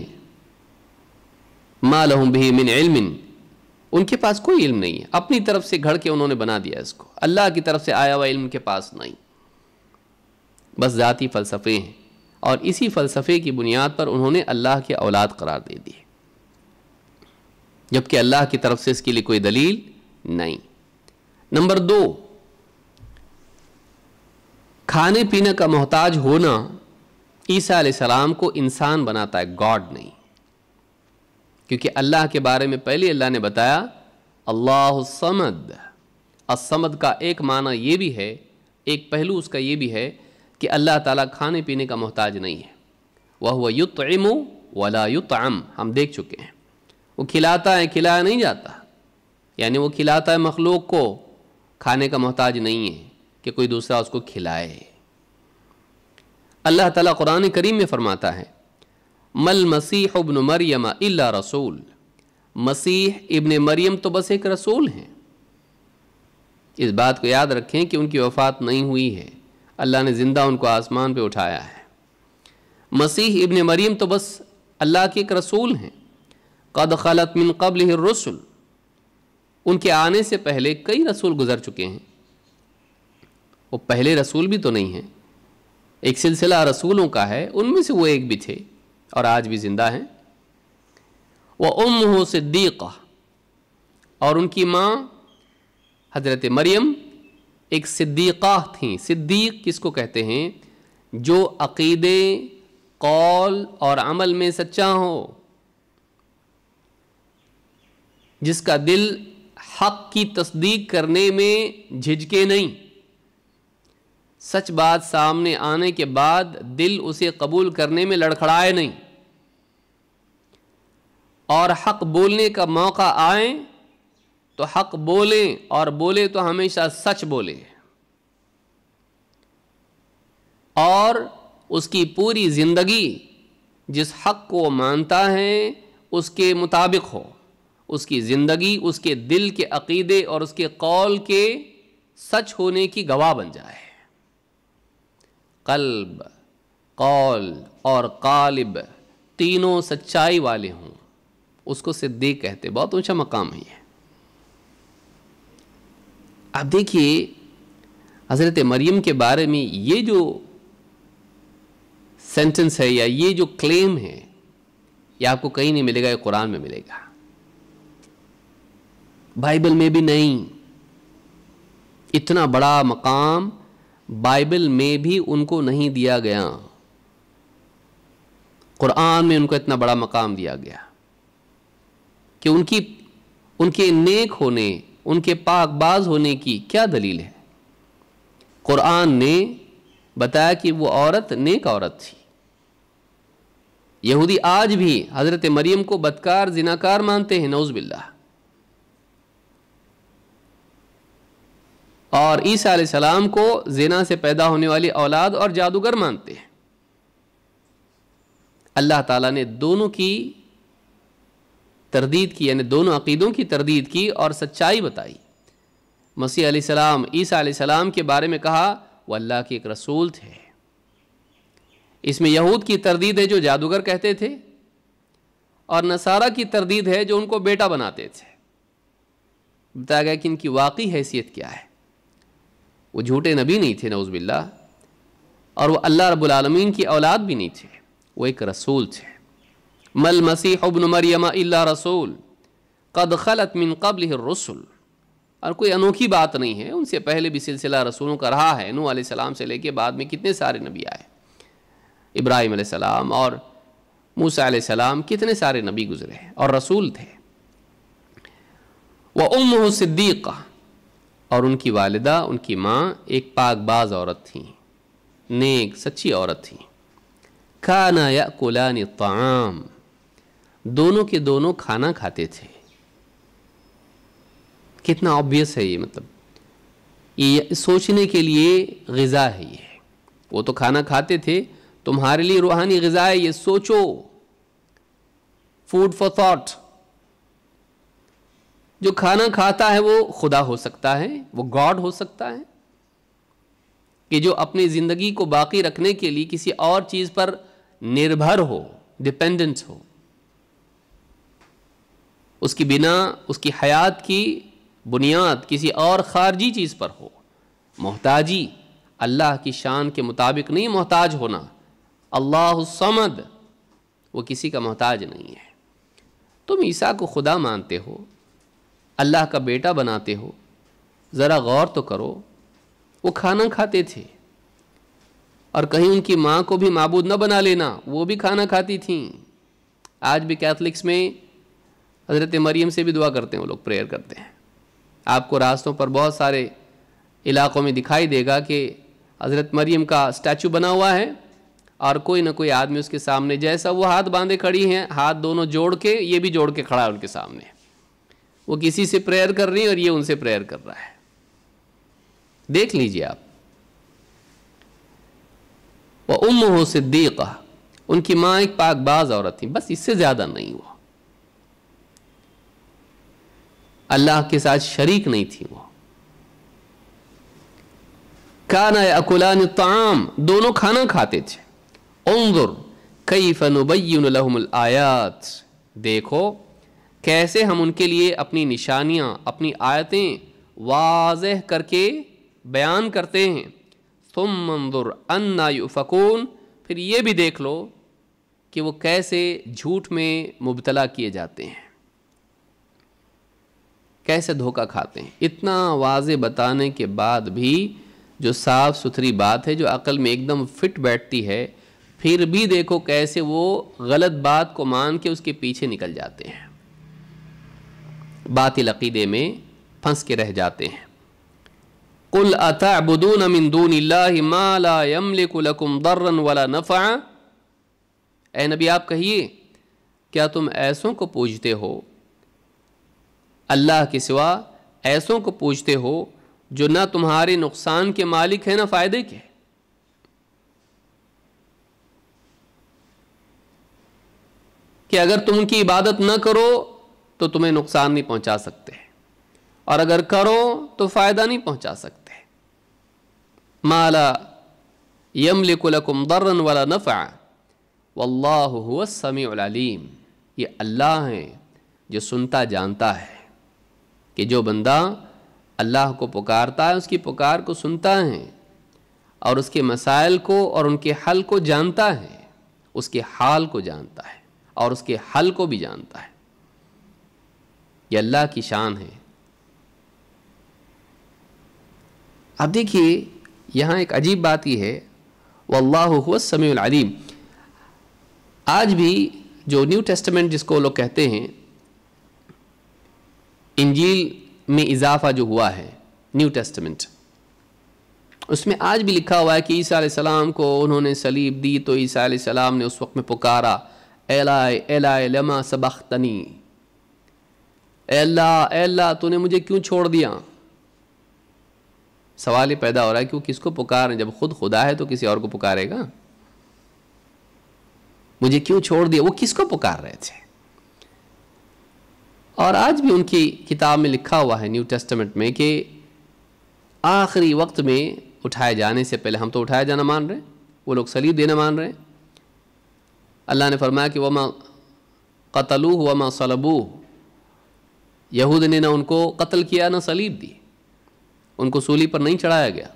ما لہم بہ من علم، ان کے پاس کوئی علم نہیں ہے، اپنی طرف سے گھڑ کے انہوں نے بنا دیا اس کو، اللہ کی طرف سے آیا ہوا علم کے پاس نہیں، بس ذاتی فلسفے ہیں، اور اسی فلسفے کی بنیاد پر انہوں نے اللہ کے اولاد قرار دے دی، جبکہ اللہ کی طرف سے اس کے لیے کوئی دلیل نہیں۔ نمبر دو، کھانے پینے کا محتاج ہونا عیسیٰ علیہ السلام کو انسان بناتا ہے، گاڈ نہیں، کیونکہ اللہ کے بارے میں پہلے اللہ نے بتایا اللہ الصمد۔ الصمد کا ایک معنی یہ بھی ہے، ایک پہلو اس کا یہ بھی ہے کہ اللہ تعالیٰ کھانے پینے کا محتاج نہیں ہے، وَهُوَ يُطْعِمُ وَلَا يُطْعَمُ، ہم دیکھ چکے ہیں، وہ کھلاتا ہے کھلایا نہیں جاتا، یعنی وہ کھلاتا ہے مخلوق کو، کھانے کا محتاج نہیں ہے کہ کوئی دوسرا اس کو کھلائے۔ اللہ تعالیٰ قرآن کریم میں فرماتا ہے مل مسیح ابن مریم الا رسول، مسیح ابن مریم تو بس ایک رسول ہیں۔ اس بات کو یاد رکھیں کہ ان کی وفات نہیں ہوئی ہے، اللہ نے زندہ ان کو آسمان پہ اٹھایا ہے۔ مسیح ابن مریم تو بس اللہ کے ایک رسول ہیں، قد خلت من قبلہ الرسل، ان کے آنے سے پہلے کئی رسول گزر چکے ہیں، وہ پہلے رسول بھی تو نہیں ہیں، ایک سلسلہ رسولوں کا ہے، ان میں سے وہ ایک بھی تھے اور آج بھی زندہ ہیں۔ وَأُمُّهُ صِدِّيقَةٌ، اور ان کی ماں حضرت مریم ایک صدیقہ تھیں۔ صدیق کس کو کہتے ہیں؟ جو عقیدے، قول اور عمل میں سچا ہو، جس کا دل حق کی تصدیق کرنے میں جھجکے نہیں، سچ بات سامنے آنے کے بعد دل اسے قبول کرنے میں لڑکھڑائے نہیں، اور حق بولنے کا موقع آئے تو حق بولیں، اور بولے تو ہمیشہ سچ بولے، اور اس کی پوری زندگی جس حق کو مانتا ہے اس کے مطابق ہو، اس کی زندگی اس کے دل کے عقیدے اور اس کے قول کے سچ ہونے کی گواہ بن جائے۔ قلب، قول اور قالب تینوں سچائی والے ہوں، اس کو صدیق کہتے، بہت اونچا مقام ہے یہ۔ آپ دیکھیے حضرت مریم کے بارے میں یہ جو سینٹنس ہے یا یہ جو کلیم ہے، یہ آپ کو کہیں نہیں ملے گا، یہ قرآن میں ملے گا۔ بائبل میں بھی نہیں. اتنا بڑا مقام بائبل میں بھی ان کو نہیں دیا گیا. قرآن میں ان کو اتنا بڑا مقام دیا گیا کہ ان کی ان کے نیک ہونے، ان کے پاک باز ہونے کی کیا دلیل ہے؟ قرآن نے بتایا کہ وہ عورت نیک عورت تھی. یہودی آج بھی حضرت مریم کو بدکار زناکار مانتے ہیں، نعوذ باللہ. اور عیسیٰ علیہ السلام کو زنا سے پیدا ہونے والی اولاد اور جادوگر مانتے ہیں. اللہ تعالیٰ نے دونوں کی تردید کی، یعنی دونوں عقیدوں کی تردید کی اور سچائی بتائی. مسیح علیہ السلام عیسیٰ علیہ السلام کے بارے میں کہا وہ اللہ کے ایک رسول تھے. اس میں یہود کی تردید ہے جو جادوگر کہتے تھے، اور نصارہ کی تردید ہے جو ان کو بیٹا بناتے تھے. بتایا گیا کہ ان کی واقعی حیثیت کیا ہے. وہ جھوٹے نبی نہیں تھے نعوذ باللہ، اور وہ اللہ رب العالمین کی اولاد بھی نہیں تھے، وہ ایک رسول تھے. مل مسیح ابن مریم الا رسول قد خلت من قبلہ الرسل. اور کوئی انوکھی بات نہیں ہے، ان سے پہلے بھی سلسلہ رسولوں کا رہا ہے. نوح علیہ السلام سے لے کے بعد میں کتنے سارے نبی آئے، ابراہیم علیہ السلام اور موسیٰ علیہ السلام، کتنے سارے نبی گزرے اور رسول تھے. وَأُمُّهُ صِدِّيقَةٌ، اور ان کی والدہ، ان کی ماں ایک پاک باز عورت تھیں، نیک سچی عورت تھیں. كَانَا يَأْكُلَانِ الطَّعَامَ، دونوں کے دونوں کھانا کھاتے تھے. کتنا آبویس ہے یہ، مطلب یہ سوچنے کے لیے غذا ہے. یہ وہ تو کھانا کھاتے تھے، تمہارے لیے روحانی غذا ہے، یہ سوچو. Food for thought. جو کھانا کھاتا ہے وہ خدا ہو سکتا ہے، وہ گاڈ ہو سکتا ہے، کہ جو اپنی زندگی کو باقی رکھنے کے لیے کسی اور چیز پر نربھر ہو، ڈیپینڈنٹ ہو. اس کی بنا، اس کی حیات کی بنیاد کسی اور خارجی چیز پر ہو. محتاجی اللہ کی شان کے مطابق نہیں محتاج ہونا. اللہ الصمد، وہ کسی کا محتاج نہیں ہے. تم عیسیٰ کو خدا مانتے ہو، اللہ کا بیٹا بناتے ہو، ذرا غور تو کرو. وہ کھانا کھاتے تھے، اور کہیں ان کی ماں کو بھی معبود نہ بنا لینا، وہ بھی کھانا کھاتی تھیں. آج بھی کیتھولکس میں حضرت مریم سے بھی دعا کرتے ہیں، وہ لوگ پریئر کرتے ہیں. آپ کو راستوں پر بہت سارے علاقوں میں دکھائی دے گا کہ حضرت مریم کا اسٹیچو بنا ہوا ہے، اور کوئی نہ کوئی آدمی اس کے سامنے، جیسا وہ ہاتھ باندھے کھڑی ہیں، ہاتھ دونوں جوڑ کے، یہ بھی جوڑ کے کھڑا ہے ان کے سامنے. وہ کسی سے پریئر کر رہی ہے اور یہ ان سے پریئر کر رہا ہے. دیکھ لیجئے آپ. وَأُمُّهُ صِدِّيقَةٌ، ان کی ماں ایک پاک باز عورت تھی، بس اس سے زیادہ نہیں. وہ اللہ کے ساتھ شریک نہیں تھی. وہ كَانَ يَأْكُلَانِ الطَّعَامَ، دونوں کھانا کھاتے تھے. انظر کیف نبین لہم الآیات، دیکھو کیسے ہم ان کے لیے اپنی نشانیاں، اپنی آیتیں واضح کر کے بیان کرتے ہیں. ثم انظر انا یؤفکون، پھر یہ بھی دیکھ لو کہ وہ کیسے جھوٹ میں مبتلا کیے جاتے ہیں، کیسے دھوکہ کھاتے ہیں. اتنا واضح بتانے کے بعد بھی جو صاف ستھری بات ہے، جو عقل میں ایک دم فٹ بیٹھتی ہے، پھر بھی دیکھو کیسے وہ غلط بات کو مان کے اس کے پیچھے نکل جاتے ہیں، باطل عقیدے میں پھنس کے رہ جاتے ہیں. قل اتعبدون من دون اللہ ما لا یملک لکم ضرا ولا نفعا، اے نبی آپ کہیے کیا تم ایسوں کو پوجتے ہو، اللہ کے سوا ایسوں کو پوجتے ہو جو نہ تمہارے نقصان کے مالک ہیں نہ فائدے کے. کہ اگر تم ان کی عبادت نہ کرو تو تمہیں نقصان نہیں پہنچا سکتے، اور اگر کرو تو فائدہ نہیں پہنچا سکتے. ما لا یملک لکم ضرا ولا نفعا واللہ هو السمیع العلیم، یہ اللہ ہے جو سنتا جانتا ہے، کہ جو بندہ اللہ کو پکارتا ہے اس کی پکار کو سنتا ہے، اور اس کے مسائل کو اور ان کے حل کو جانتا ہے، اس کے حال کو جانتا ہے اور اس کے حل کو بھی جانتا ہے. یہ اللہ کی شان ہے اب دیکھیے یہاں ایک عجیب بات یہ ہے، واللہ هو السمیع العلیم. آج بھی جو نیو ٹیسٹمنٹ جس کو لوگ کہتے ہیں، انجیل میں اضافہ جو ہوا ہے نیو ٹیسٹمنٹ، اس میں آج بھی لکھا ہوا ہے کہ عیسیٰ علیہ السلام کو انہوں نے صلیب دی تو عیسیٰ علیہ السلام نے اس وقت میں پکارا، الہ الہ لما سبختنی، اے اللہ اے اللہ تو نے مجھے کیوں چھوڑ دیا. سوال یہ پیدا ہو رہا ہے کہ وہ کس کو پکار رہے ہیں؟ جب خود خدا ہے تو کسی اور کو پکارے گا؟ مجھے کیوں چھوڑ دیا، وہ کس کو پکار رہے تھے؟ اور آج بھی ان کی کتاب میں لکھا ہوا ہے نیو ٹیسٹمنٹ میں کہ آخری وقت میں اٹھائے جانے سے پہلے، ہم تو اٹھایا جانا مان رہے ہیں، وہ لوگ صلیب دینا مان رہے ہیں. اللہ نے فرمایا کہ وما قتلوہ وما صلبوہ، یہود نے نہ ان کو قتل کیا نہ صلیب دی، ان کو سولی پر نہیں چڑھایا گیا.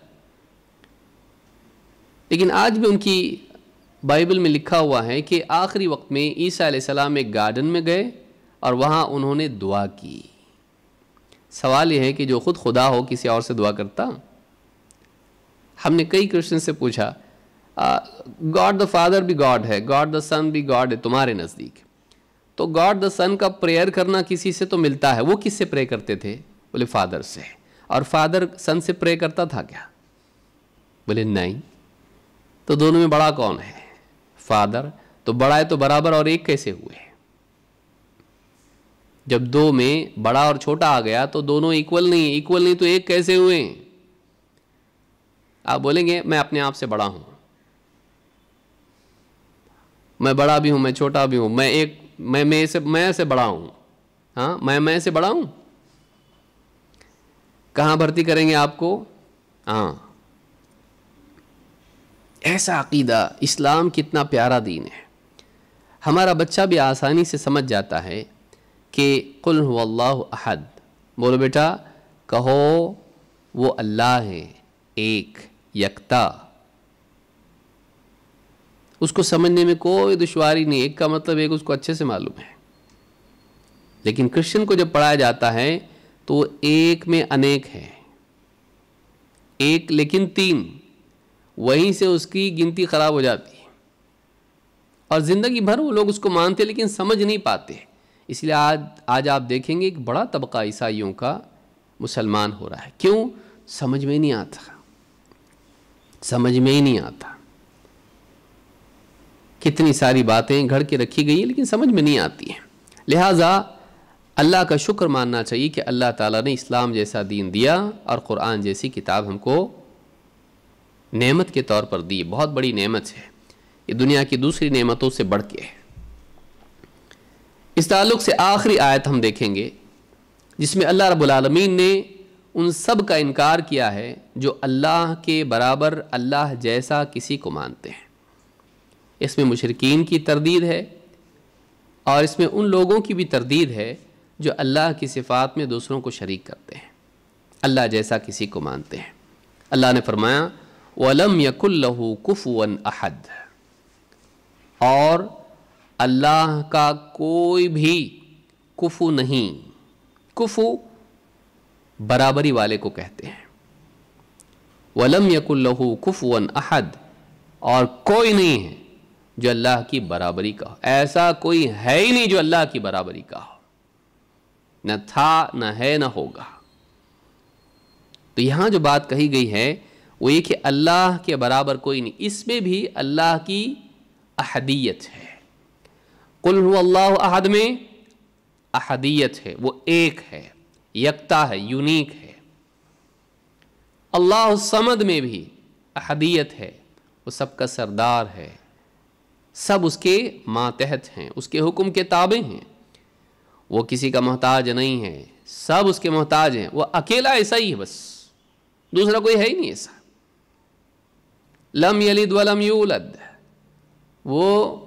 لیکن آج بھی ان کی بائبل میں لکھا ہوا ہے کہ آخری وقت میں عیسیٰ علیہ السلام ایک گارڈن میں گئے اور وہاں انہوں نے دعا کی. سوال یہ ہے کہ جو خود خدا ہو کسی اور سے دعا کرتا؟ ہم نے کئی کرسچن سے پوچھا، گاڈ دا فادر بھی گاڈ ہے، گاڈ دا سن بھی گاڈ ہے تمہارے نزدیک، تو گاڈ دا سن کا پریئر کرنا کسی سے تو ملتا ہے، وہ کس سے پرے کرتے تھے؟ بولے فادر سے. اور فادر سن سے پرے کرتا تھا کیا؟ بولے نہیں. تو دونوں میں بڑا کون ہے؟ فادر. تو بڑا ہے تو برابر اور ایک کیسے ہوئے؟ جب دو میں بڑا اور چھوٹا آ گیا تو دونوں ایکول نہیں، ایکول نہیں تو ایک کیسے ہوئے؟ آپ بولیں گے میں اپنے آپ سے بڑا ہوں، میں بڑا بھی ہوں، میں چھوٹا بھی ہوں، میں ایک میں میں سے میں سے بڑا ہوں. ہاں میں میں سے بڑا ہوں. کہاں بھرتی کریں گے آپ کو؟ ہاں ایسا عقیدہ. اسلام کتنا پیارا دین ہے. ہمارا بچہ بھی آسانی سے سمجھ جاتا ہے کہ قل هو اللہ احد، بولو بیٹا کہو وہ اللہ ہے ایک یکتا. اس کو سمجھنے میں کوئی دشواری نہیں، ایک کا مطلب ایک اس کو اچھے سے معلوم ہے. لیکن کرسچن کو جب پڑھایا جاتا ہے تو وہ ایک میں انیک ہے، ایک لیکن تین، وہیں سے اس کی گنتی خراب ہو جاتی ہے. اور زندگی بھر وہ لوگ اس کو مانتے لیکن سمجھ نہیں پاتے. اس لیے آج آج آپ دیکھیں گے ایک بڑا طبقہ عیسائیوں کا مسلمان ہو رہا ہے. کیوں؟ سمجھ میں نہیں آتا، سمجھ میں ہی نہیں آتا. کتنی ساری باتیں گھڑ کے رکھی گئی ہیں لیکن سمجھ میں نہیں آتی ہیں. لہٰذا اللہ کا شکر ماننا چاہیے کہ اللہ تعالیٰ نے اسلام جیسا دین دیا اور قرآن جیسی کتاب ہم کو نعمت کے طور پر دی. بہت بڑی نعمت ہے یہ، دنیا کی دوسری نعمتوں سے بڑھ کے ہے. اس تعلق سے آخری آیت ہم دیکھیں گے جس میں اللہ رب العالمین نے ان سب کا انکار کیا ہے جو اللہ کے برابر، اللہ جیسا کسی کو مانتے ہیں. اس میں مشرکین کی تردید ہے اور اس میں ان لوگوں کی بھی تردید ہے جو اللہ کی صفات میں دوسروں کو شریک کرتے ہیں، اللہ جیسا کسی کو مانتے ہیں. اللہ نے فرمایا وَلَمْ يَكُنْ لَهُ كُفُوًا أَحَدٌ، اور اللہ کا کوئی بھی کفو نہیں. کفو برابری والے کو کہتے ہیں. وَلَمْ يَكُنْ لَهُ كُفُوًا أَحَدٌ، اور کوئی نہیں ہے جو اللہ کی برابری کا ہو. ایسا کوئی ہے ہی نہیں جو اللہ کی برابری کا ہو، نہ تھا نہ ہے نہ ہوگا. تو یہاں جو بات کہی گئی ہے وہ یہ کہ اللہ کے برابر کوئی نہیں. اس میں بھی اللہ کی احدیت ہے. قل هو اللہ احد میں احدیت ہے، وہ ایک ہے، یکتا ہے، یونیک ہے. اللہ الصمد میں بھی احدیت ہے، وہ سب کا سردار ہے، سب اس کے ماتحت ہیں، اس کے حکم کے تابع ہیں. وہ کسی کا محتاج نہیں ہے، سب اس کے محتاج ہیں. وہ اکیلا ایسا ہی ہے، بس دوسرا کوئی ہے ہی نہیں ایسا. لم یلد ولم یولد، وہ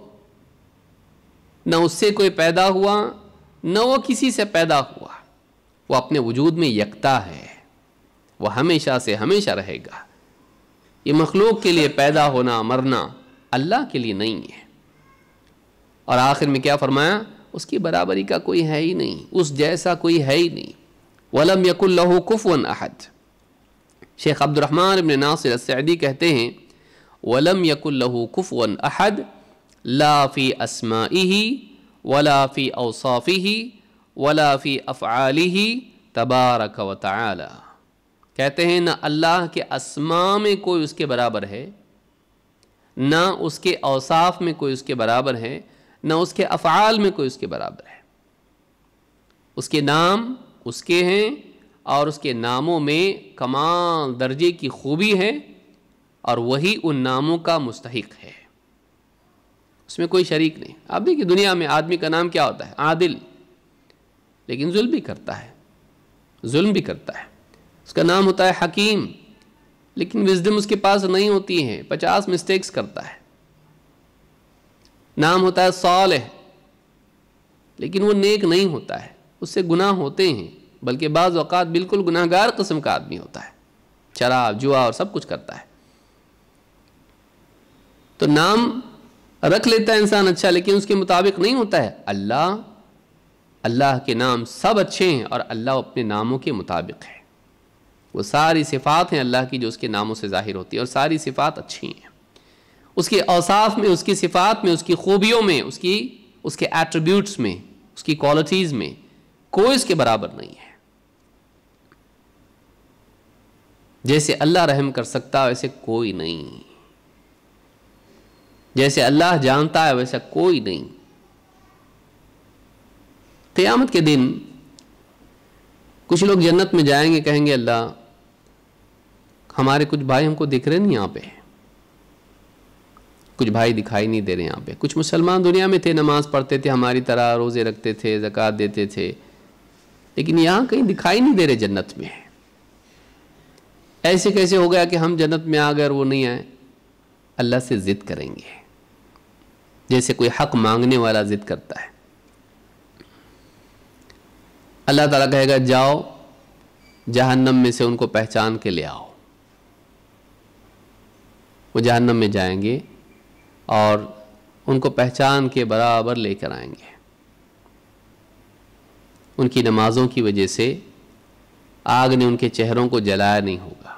نہ اس سے کوئی پیدا ہوا نہ وہ کسی سے پیدا ہوا. وہ اپنے وجود میں یکتا ہے، وہ ہمیشہ سے ہمیشہ رہے گا. یہ مخلوق کے لیے پیدا ہونا مرنا، اللہ کے لیے نہیں ہے. اور آخر میں کیا فرمایا؟ اس کی برابری کا کوئی ہے ہی نہیں، اس جیسا کوئی ہے ہی نہیں. وَلَمْ يَكُنْ لَهُ كُفُوًا أَحَدٌ. شیخ عبد الرحمن ابن ناصر السعدی کہتے ہیں وَلَمْ يَكُنْ لَهُ كُفُوًا أَحَدٌ لَا فِي أَسْمَائِهِ وَلَا فِي أَوْصَافِهِ وَلَا فِي أَفْعَالِهِ تَبَارَكَ وَتَعَالَى، کہتے ہیں نہ اللہ کے اسماء میں کوئی اس کے برابر ہے، نہ اس کے اوصاف میں کوئی اس کے برابر ہے، نہ اس کے افعال میں کوئی اس کے برابر ہے۔ اس کے نام اس کے ہیں اور اس کے ناموں میں کمال درجے کی خوبی ہے، اور وہی ان ناموں کا مستحق ہے، اس میں کوئی شریک نہیں۔ آپ دیکھیں دنیا میں آدمی کا نام کیا ہوتا ہے؟ عادل، لیکن ظلم بھی کرتا ہے، ظلم بھی کرتا ہے۔ اس کا نام ہوتا ہے حکیم، لیکن وزڈم اس کے پاس نہیں ہوتی ہے، پچاس مسٹیکس کرتا ہے۔ نام ہوتا ہے صالح، لیکن وہ نیک نہیں ہوتا ہے، اس سے گناہ ہوتے ہیں، بلکہ بعض اوقات بالکل گناہگار قسم کا آدمی ہوتا ہے، شراب جوا اور سب کچھ کرتا ہے۔ تو نام رکھ لیتا ہے انسان اچھا، لیکن اس کے مطابق نہیں ہوتا ہے۔ اللہ اللہ کے نام سب اچھے ہیں، اور اللہ اپنے ناموں کے مطابق ہے۔ وہ ساری صفات ہیں اللہ کی جو اس کے ناموں سے ظاہر ہوتی ہے، اور ساری صفات اچھی ہیں۔ اس کے اوصاف میں، اس کی صفات میں، اس کی خوبیوں میں، اس کی اس کے ایٹریبیوٹس میں، اس کی کوالٹیز میں کوئی اس کے برابر نہیں ہے۔ جیسے اللہ رحم کر سکتا ویسے کوئی نہیں، جیسے اللہ جانتا ہے ویسا کوئی نہیں۔ قیامت کے دن کچھ لوگ جنت میں جائیں گے، کہیں گے اللہ ہمارے کچھ بھائی ہم کو دکھ رہے نہیں یہاں پہ، کچھ بھائی دکھائی نہیں دے رہے یہاں پہ۔ کچھ مسلمان دنیا میں تھے، نماز پڑھتے تھے، ہماری طرح روزے رکھتے تھے، زکوٰۃ دیتے تھے، لیکن یہاں کہیں دکھائی نہیں دے رہے جنت میں۔ ایسے کیسے ہو گیا کہ ہم جنت میں آ گئے اور وہ نہیں آئے؟ اللہ سے ضد کریں گے، جیسے کوئی حق مانگنے والا ضد کرتا ہے۔ اللہ تعالیٰ کہے گا جاؤ جہنم میں سے ان کو پہچان کے لے آؤ۔ وہ جہنم میں جائیں گے اور ان کو پہچان کے برابر لے کر آئیں گے۔ ان کی نمازوں کی وجہ سے آگ نے ان کے چہروں کو جلایا نہیں ہوگا،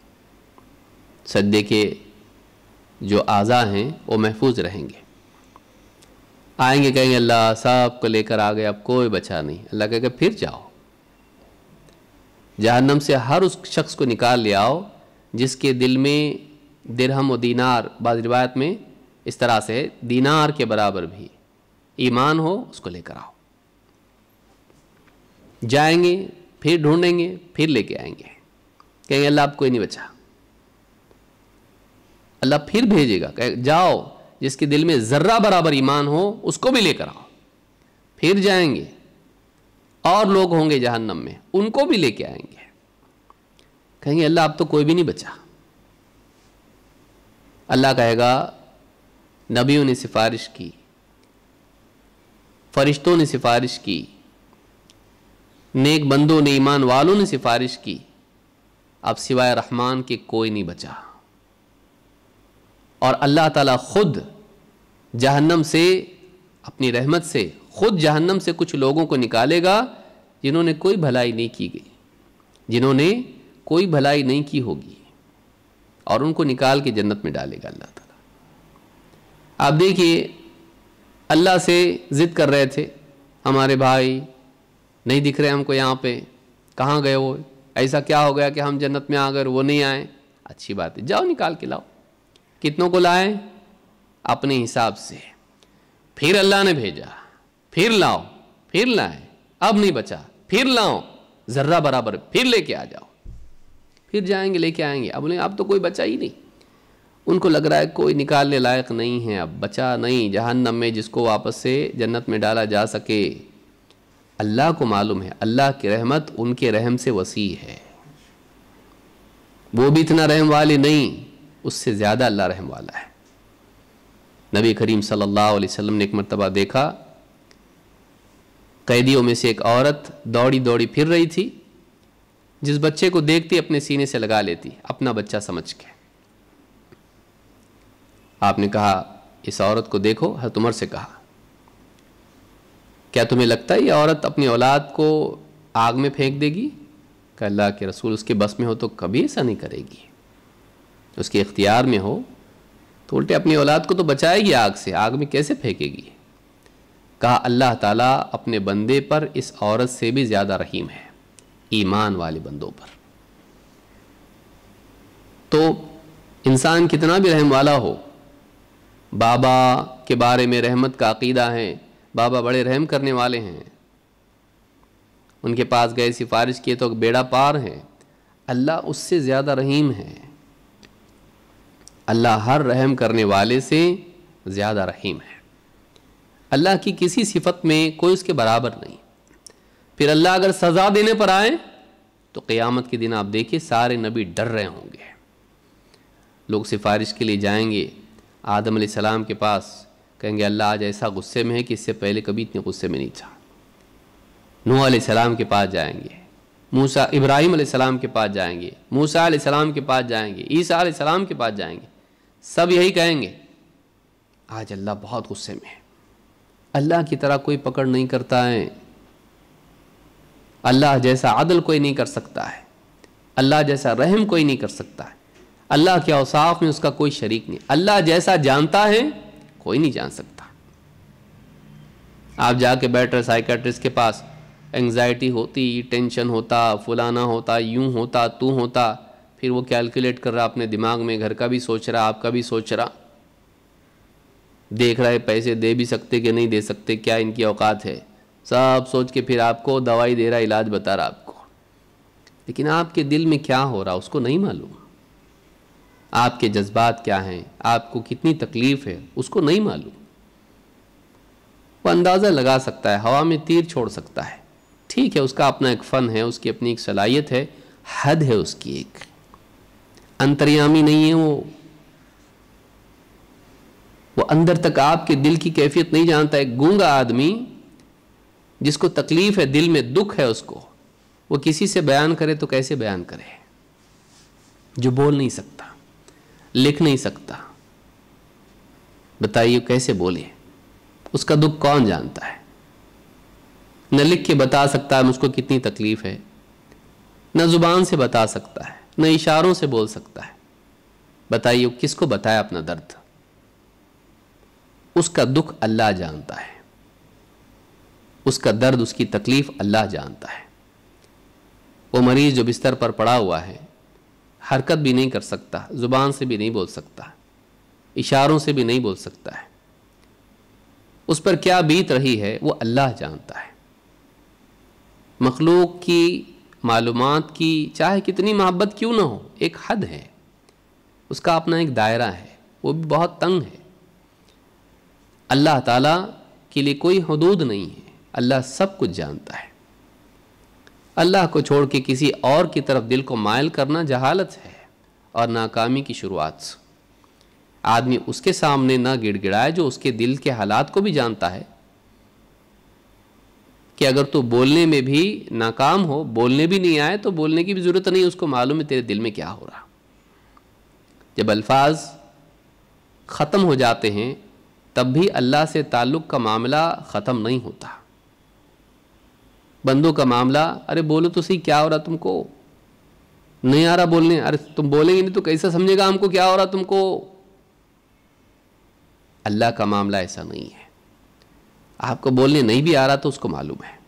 سجدے کے جو اعضاء ہیں وہ محفوظ رہیں گے۔ آئیں گے، کہیں گے اللہ سب کو لے کر آ گئے، اب کوئی بچا نہیں۔ اللہ کہے گا پھر جاؤ جہنم سے ہر اس شخص کو نکال لے آؤ جس کے دل میں درہم و دینار، بعض روایت میں اس طرح سے دینار کے برابر بھی ایمان ہو، اس کو لے کر آؤ۔ جائیں گے، پھر ڈھونڈیں گے، پھر لے کے آئیں گے، کہیں گے اللہ اب کوئی نہیں بچا۔ اللہ پھر بھیجے گا، کہ جاؤ جس کے دل میں ذرہ برابر ایمان ہو اس کو بھی لے کر آؤ۔ پھر جائیں گے، اور لوگ ہوں گے جہنم میں، ان کو بھی لے کے آئیں گے، کہیں گے اللہ اب تو کوئی بھی نہیں بچا۔ اللہ کہے گا نبیوں نے سفارش کی، فرشتوں نے سفارش کی، نیک بندوں نے، ایمان والوں نے سفارش کی، اب سوائے رحمان کے کوئی نہیں بچا۔ اور اللہ تعالیٰ خود جہنم سے، اپنی رحمت سے خود جہنم سے کچھ لوگوں کو نکالے گا جنہوں نے کوئی بھلائی نہیں کی گئی، جنہوں نے کوئی بھلائی نہیں کی ہوگی، اور ان کو نکال کے جنت میں ڈالے گا اللہ تعالیٰ۔ آپ دیکھیے اللہ سے ضد کر رہے تھے، ہمارے بھائی نہیں دکھ رہے ہم کو یہاں پہ، کہاں گئے وہ؟ ایسا کیا ہو گیا کہ ہم جنت میں آ گئے وہ نہیں آئے؟ اچھی بات ہے، جاؤ نکال کے لاؤ۔ کتنوں کو لائے؟ اپنے حساب سے۔ پھر اللہ نے بھیجا، پھر لاؤ، پھر لائے، اب نہیں بچا، پھر لاؤ ذرہ برابر، پھر لے کے آ جاؤ۔ پھر جائیں گے، لے کے آئیں گے، اب اب تو کوئی بچا ہی نہیں۔ ان کو لگ رہا ہے کوئی نکالنے لائق نہیں ہے، اب بچا نہیں جہنم میں جس کو واپس سے جنت میں ڈالا جا سکے۔ اللہ کو معلوم ہے اللہ کی رحمت ان کے رحم سے وسیع ہے، وہ بھی اتنا رحم والے نہیں، اس سے زیادہ اللہ رحم والا ہے۔ نبی کریم صلی اللہ علیہ وسلم نے ایک مرتبہ دیکھا، قیدیوں میں سے ایک عورت دوڑی دوڑی پھر رہی تھی، جس بچے کو دیکھتی اپنے سینے سے لگا لیتی اپنا بچہ سمجھ کے۔ آپ نے کہا اس عورت کو دیکھو، حضرت عمر سے کہا کیا تمہیں لگتا ہے یہ عورت اپنی اولاد کو آگ میں پھینک دے گی؟ کہ اللہ کے رسول اس کے بس میں ہو تو کبھی ایسا نہیں کرے گی، اس کے اختیار میں ہو تو الٹے اپنی اولاد کو تو بچائے گی آگ سے، آگ میں کیسے پھینکے گی؟ کہا اللہ تعالیٰ اپنے بندے پر اس عورت سے بھی زیادہ رحیم ہے، ایمان والے بندوں پر۔ تو انسان کتنا بھی رحم والا ہو، بابا کے بارے میں رحمت کا عقیدہ ہے، بابا بڑے رحم کرنے والے ہیں، ان کے پاس گئے سفارش کیے تو بیڑا پار ہے، اللہ اس سے زیادہ رحیم ہے، اللہ ہر رحم کرنے والے سے زیادہ رحیم ہے، اللہ کی کسی صفت میں کوئی اس کے برابر نہیں۔ پھر اللہ اگر سزا دینے پر آئے تو قیامت کے دن آپ دیکھیں سارے نبی ڈر رہے ہوں گے، لوگ سفارش کے لیے جائیں گے آدم علیہ السلام کے پاس، کہیں گے اللہ آج ایسا غصے میں ہے کہ اس سے پہلے کبھی اتنے غصے میں نہیں تھا۔ نوح علیہ السلام کے پاس جائیں گے، موسیٰ ابراہیم علیہ السلام کے پاس جائیں گے، موسیٰ علیہ السلام کے پاس جائیں گے، عیسیٰ علیہ السلام کے پاس جائیں گے، سب یہی کہیں گے آج اللہ بہت غصے میں ہے، اللہ کی طرح کوئی پکڑ نہیں کرتا ہے، اللہ جیسا عدل کوئی نہیں کر سکتا ہے، اللہ جیسا رحم کوئی نہیں کر سکتا ہے، اللہ کے اوصاف میں اس کا کوئی شریک نہیں، اللہ جیسا جانتا ہے کوئی نہیں جان سکتا۔ آپ جا کے بیٹھ رہے سائیکیٹرسٹ کے پاس، انگزائٹی ہوتی، ٹینشن ہوتا، فلانا ہوتا، یوں ہوتا، تو ہوتا، پھر وہ کیلکولیٹ کر رہا اپنے دماغ میں، گھر کا بھی سوچ رہا، آپ کا بھی سوچ رہا، دیکھ رہا ہے پیسے دے بھی سکتے کہ نہیں دے سکتے، کیا ان کی اوقات ہے، سب سوچ کے پھر آپ کو دوائی دے رہا، علاج بتا رہا آپ کو، لیکن آپ کے دل میں کیا ہو رہا اس کو نہیں معلوم، آپ کے جذبات کیا ہیں، آپ کو کتنی تکلیف ہے اس کو نہیں معلوم۔ وہ اندازہ لگا سکتا ہے، ہوا میں تیر چھوڑ سکتا ہے، ٹھیک ہے، اس کا اپنا ایک فن ہے، اس کی اپنی ایک صلاحیت ہے، حد ہے اس کی، ایک انتریامی نہیں ہے وہ وہ اندر تک آپ کے دل کی کیفیت نہیں جانتا۔ ایک گونگا آدمی جس کو تکلیف ہے، دل میں دکھ ہے اس کو، وہ کسی سے بیان کرے تو کیسے بیان کرے؟ جو بول نہیں سکتا، لکھ نہیں سکتا، بتائیے کیسے بولے؟ اس کا دکھ کون جانتا ہے؟ نہ لکھ کے بتا سکتا ہے مجھ کو کتنی تکلیف ہے، نہ زبان سے بتا سکتا ہے، نہ اشاروں سے بول سکتا ہے، بتائیے کس کو بتایا اپنا درد؟ اس کا دکھ اللہ جانتا ہے، اس کا درد، اس کی تکلیف اللہ جانتا ہے۔ وہ مریض جو بستر پر پڑا ہوا ہے، حرکت بھی نہیں کر سکتا، زبان سے بھی نہیں بول سکتا، اشاروں سے بھی نہیں بول سکتا ہے، اس پر کیا بیت رہی ہے وہ اللہ جانتا ہے۔ مخلوق کی معلومات کی چاہے کتنی محبت کیوں نہ ہو، ایک حد ہے، اس کا اپنا ایک دائرہ ہے، وہ بھی بہت تنگ ہے۔ اللہ تعالیٰ کے لیے کوئی حدود نہیں ہے، اللہ سب کچھ جانتا ہے۔ اللہ کو چھوڑ کے کسی اور کی طرف دل کو مائل کرنا جہالت ہے اور ناکامی کی شروعات۔ آدمی اس کے سامنے نہ گڑ گڑائے جو اس کے دل کے حالات کو بھی جانتا ہے، کہ اگر تو بولنے میں بھی ناکام ہو، بولنے بھی نہیں آئے تو بولنے کی بھی ضرورت نہیں، اس کو معلوم ہے تیرے دل میں کیا ہو رہا۔ جب الفاظ ختم ہو جاتے ہیں تب بھی اللہ سے تعلق کا معاملہ ختم نہیں ہوتا۔ بندوں کا معاملہ، ارے بولو تو صحیح کیا ہو رہا تم کو، نہیں آ رہا بولنے، ارے تم بولیں گے نہیں تو کیسا سمجھے گا ہم کو کیا ہو رہا تم کو۔ اللہ کا معاملہ ایسا نہیں ہے، آپ کو بولنے نہیں بھی آ رہا تو اس کو معلوم ہے۔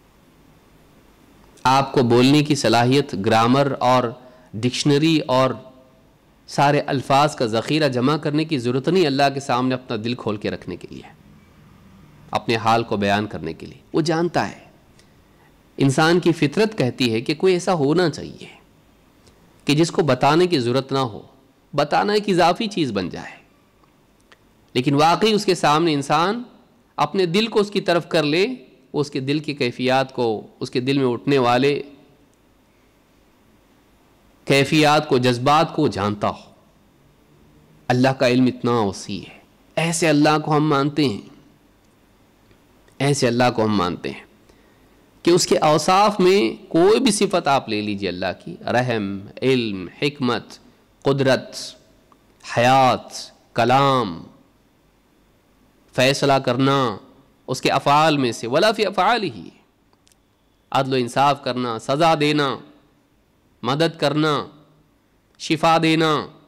آپ کو بولنے کی صلاحیت، گرامر اور ڈکشنری اور سارے الفاظ کا ذخیرہ جمع کرنے کی ضرورت نہیں اللہ کے سامنے اپنا دل کھول کے رکھنے کے لیے، اپنے حال کو بیان کرنے کے لیے، وہ جانتا ہے۔ انسان کی فطرت کہتی ہے کہ کوئی ایسا ہونا چاہیے کہ جس کو بتانے کی ضرورت نہ ہو، بتانا ایک اضافی چیز بن جائے، لیکن واقعی اس کے سامنے انسان اپنے دل کو اس کی طرف کر لے، وہ اس کے دل کی کیفیات کو، اس کے دل میں اٹھنے والے کیفیات کو، جذبات کو جانتا ہو۔ اللہ کا علم اتنا وسیع ہے، ایسے اللہ کو ہم مانتے ہیں، ایسے اللہ کو ہم مانتے ہیں کہ اس کے اوصاف میں کوئی بھی صفت آپ لے لیجئے اللہ کی، رحم، علم، حکمت، قدرت، حیات، کلام، فیصلہ کرنا، اس کے افعال میں سے، ولا فی افعالہ، عدل و انصاف کرنا، سزا دینا، مدد کرنا، شفا دینا،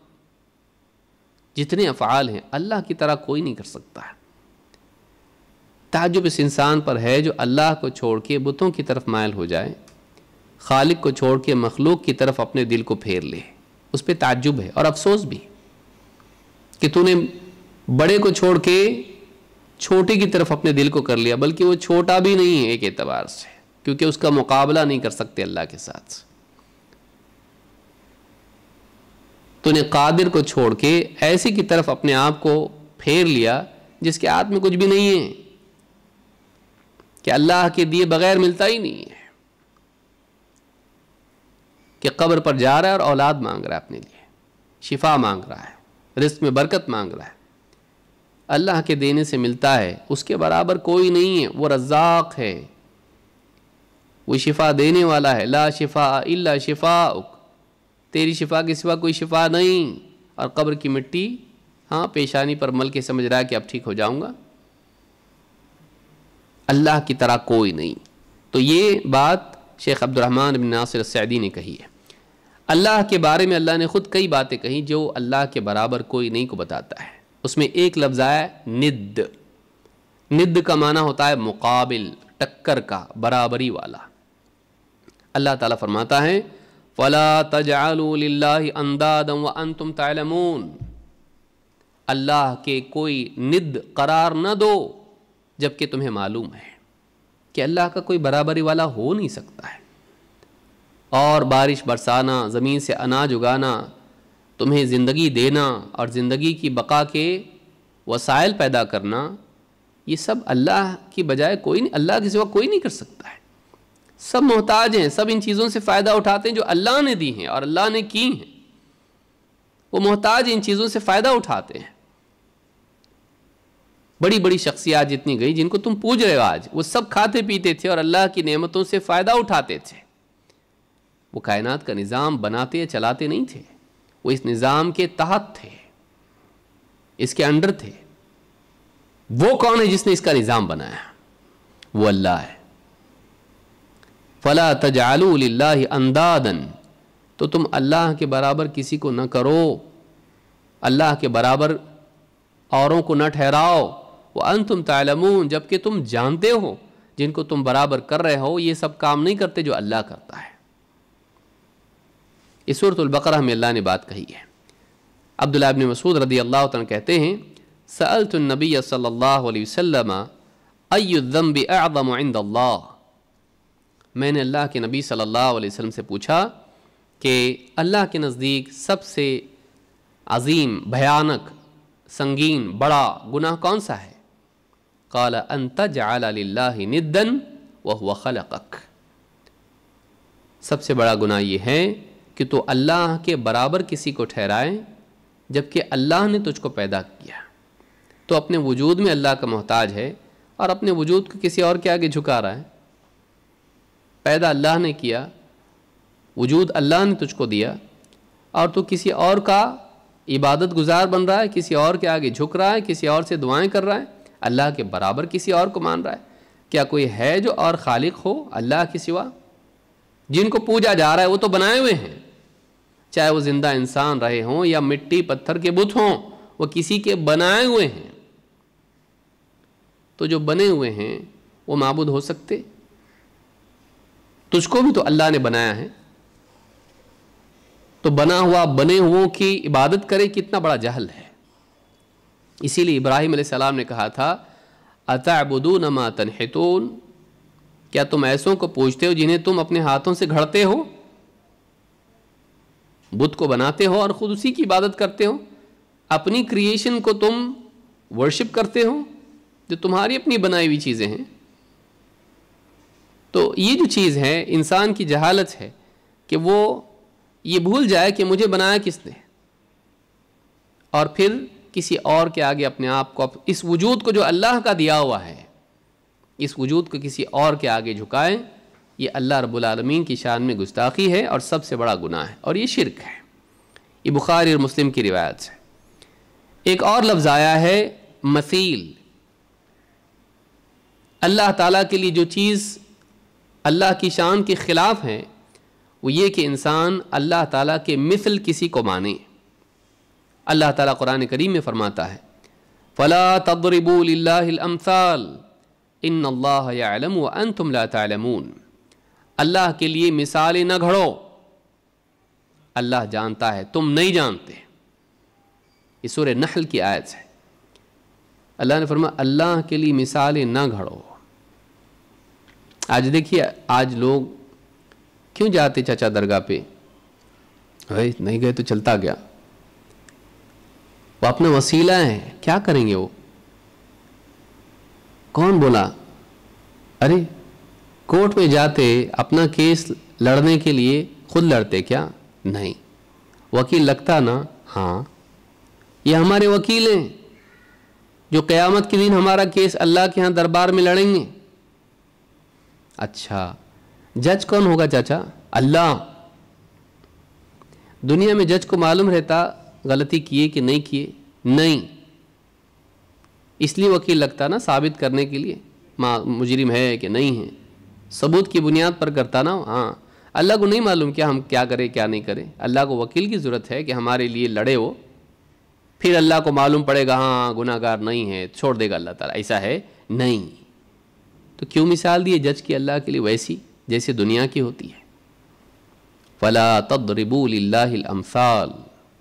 جتنے افعال ہیں اللہ کی طرح کوئی نہیں کر سکتا ہے۔ تعجب اس انسان پر ہے جو اللہ کو چھوڑ کے بتوں کی طرف مائل ہو جائے، خالق کو چھوڑ کے مخلوق کی طرف اپنے دل کو پھیر لے۔ اس پہ تعجب ہے اور افسوس بھی کہ تو نے بڑے کو چھوڑ کے چھوٹے کی طرف اپنے دل کو کر لیا، بلکہ وہ چھوٹا بھی نہیں ہے ایک اعتبار سے، کیونکہ اس کا مقابلہ نہیں کر سکتے اللہ کے ساتھ۔ تو نے قادر کو چھوڑ کے ایسی کی طرف اپنے آپ کو پھیر لیا جس کے ہاتھ میں کچھ بھی نہیں ہے، کہ اللہ کے دیے بغیر ملتا ہی نہیں ہے، کہ قبر پر جا رہا ہے اور اولاد مانگ رہا ہے، اپنے لیے شفا مانگ رہا ہے، رزق میں برکت مانگ رہا ہے، اللہ کے دینے سے ملتا ہے، اس کے برابر کوئی نہیں ہے، وہ رزاق ہے، وہ شفا دینے والا ہے۔ لا شفاء الا شفاءک، تیری شفا کے سوا کوئی شفا نہیں۔ اور قبر کی مٹی ہاں پیشانی پر مل کے سمجھ رہا ہے کہ اب ٹھیک ہو جاؤں گا، اللہ کی طرح کوئی نہیں۔ تو یہ بات شیخ عبد الرحمن بن ناصر السعدی نے کہی ہے۔ اللہ کے بارے میں اللہ نے خود کئی باتیں کہیں جو اللہ کے برابر کوئی نہیں کو بتاتا ہے۔ اس میں ایک لفظ آیا ند۔ ند کا معنی ہوتا ہے مقابل، ٹکر کا، برابری والا۔ اللہ تعالیٰ فرماتا ہے فَلَا تَجْعَلُوا لِلَّهِ أَنْدَادًا وَأَنْتُمْ تَعْلَمُونَ، اللہ کے کوئی ند قرار نہ دو جبکہ تمہیں معلوم ہے کہ اللہ کا کوئی برابری والا ہو نہیں سکتا ہے۔ اور بارش برسانا، زمین سے اناج اگانا، تمہیں زندگی دینا اور زندگی کی بقا کے وسائل پیدا کرنا، یہ سب اللہ کی بجائے کوئی نہیں، اللہ کے سوا کوئی نہیں کر سکتا ہے۔ سب محتاج ہیں، سب ان چیزوں سے فائدہ اٹھاتے ہیں جو اللہ نے دی ہیں اور اللہ نے کی ہیں، وہ محتاج ان چیزوں سے فائدہ اٹھاتے ہیں۔ بڑی بڑی شخصیات جتنی گئی جن کو تم پوج رہے ہو آج، وہ سب کھاتے پیتے تھے اور اللہ کی نعمتوں سے فائدہ اٹھاتے تھے۔ وہ کائنات کا نظام بناتے یا چلاتے نہیں تھے، وہ اس نظام کے تحت تھے، اس کے انڈر تھے۔ وہ کون ہے جس نے اس کا نظام بنایا؟ وہ اللہ ہے۔ فَلَا تَجْعَلُوا لِلَّهِ أَنْدَادًا، تو تم اللہ کے برابر کسی کو نہ کرو، اللہ کے برابر اوروں کو نہ ٹھہراؤ۔ وَأَنْتُمْ تَعْلَمُونَ، جبکہ تم جانتے ہو جن کو تم برابر کر رہے ہو یہ سب کام نہیں کرتے جو اللہ کرتا ہے۔ اس سورۃ البقرہ میں اللہ نے بات کہی ہے۔ عبداللہ ابن مسعود رضی اللہ عنہ کہتے ہیں سألت النبی صلی اللہ علیہ وسلم ای الذنب اعظم عند اللہ، میں نے اللہ کے نبی صلی اللہ علیہ وسلم سے پوچھا کہ اللہ کے نزدیک سب سے عظیم، بھیانک، سنگین، بڑا گناہ کون سا ہے؟ قال ان تجعل للہ ندا وهو خلقک، سب سے بڑا گناہ یہ ہے کہ تو اللہ کے برابر کسی کو ٹھہرائے جبکہ اللہ نے تجھ کو پیدا کیا، تو اپنے وجود میں اللہ کا محتاج ہے اور اپنے وجود کو کسی اور کے آگے جھکا رہا ہے۔ پیدا اللہ نے کیا، وجود اللہ نے تجھ کو دیا، اور تو کسی اور کا عبادت گزار بن رہا ہے، کسی اور کے آگے جھک رہا ہے، کسی اور سے دعائیں کر رہا ہے، اللہ کے برابر کسی اور کو مان رہا ہے۔ کیا کوئی ہے جو اور خالق ہو اللہ کے سوا؟ جن کو پوجا جا رہا ہے وہ تو بنائے ہوئے ہیں، چاہے وہ زندہ انسان رہے ہوں یا مٹی پتھر کے بت ہوں، وہ کسی کے بنائے ہوئے ہیں۔ تو جو بنے ہوئے ہیں وہ معبود ہو سکتے؟ تجھ کو بھی تو اللہ نے بنایا ہے، تو بنا ہوا بنے ہوئوں کی عبادت کرے، کتنا بڑا جہل ہے۔ اسی لیے ابراہیم علیہ السلام نے کہا تھا اتعبدون ما تنحتون، کیا تم ایسوں کو پوجتے ہو جنہیں تم اپنے ہاتھوں سے گھڑتے ہو، بت کو بناتے ہو اور خود اسی کی عبادت کرتے ہو، اپنی کریشن کو تم ورشپ کرتے ہو جو تمہاری اپنی بنائی ہوئی چیزیں ہیں۔ تو یہ جو چیز ہے انسان کی جہالت ہے کہ وہ یہ بھول جائے کہ مجھے بنایا کس نے، اور پھر کسی اور کے آگے اپنے آپ کو، اس وجود کو جو اللہ کا دیا ہوا ہے، اس وجود کو کسی اور کے آگے جھکائیں، یہ اللہ رب العالمین کی شان میں گستاخی ہے اور سب سے بڑا گناہ ہے، اور یہ شرک ہے۔ یہ بخاری اور مسلم کی روایت ہے۔ ایک اور لفظ آیا ہے مثیل، اللہ تعالیٰ کے لیے جو چیز اللہ کی شان کے خلاف ہے وہ یہ کہ انسان اللہ تعالیٰ کے مثل کسی کو مانے۔ اللہ تعالیٰ قرآن کریم میں فرماتا ہے فَلَا تَضْرِبُوا لِلَّهِ الْأَمْثَالِ إِنَّ اللَّهَ يَعْلَمُ وَأَنْتُمْ لَا تَعْلَمُونَ، اللہ کے لیے مثالیں نہ گھڑو، اللہ جانتا ہے تم نہیں جانتے۔ یہ سورہ نحل کی آیت ہے۔ اللہ نے فرمایا اللہ کے لیے مثالیں نہ گھڑو۔ آج دیکھیے آج لوگ کیوں جاتے چچا درگاہ پہ؟ بھائی نہیں گئے تو چلتا گیا، وہ اپنا وسیلہ ہے، کیا کریں گے وہ؟ کون بولا؟ ارے کورٹ میں جاتے اپنا کیس لڑنے کے لیے خود لڑتے کیا؟ نہیں، وکیل لگتا نا؟ ہاں، یہ ہمارے وکیل ہیں جو قیامت کے دن ہمارا کیس اللہ کے ہاں دربار میں لڑیں گے۔ اچھا جج کون ہوگا چاچا؟ اللہ۔ دنیا میں جج کو معلوم رہتا غلطی کیے کہ نہیں کیے؟ نہیں، اس لیے وکیل لگتا نا ثابت کرنے کے لیے مجرم ہے کہ نہیں ہے، ثبوت کی بنیاد پر کرتا نا۔ ہاں، اللہ کو نہیں معلوم کیا ہم کیا کریں کیا نہیں کریں، اللہ کو وکیل کی ضرورت ہے کہ ہمارے لیے لڑے وہ، پھر اللہ کو معلوم پڑے گا ہاں گناہ گار نہیں ہے، چھوڑ دے گا اللہ تعالیٰ، ایسا ہے نہیں۔ تو کیوں مثال دیے جج کی اللہ کے لیے ویسی جیسے دنیا کی ہوتی ہے؟ فَلَا تَضْرِبُوا لِلَّهِ الْأَمْثَالِ،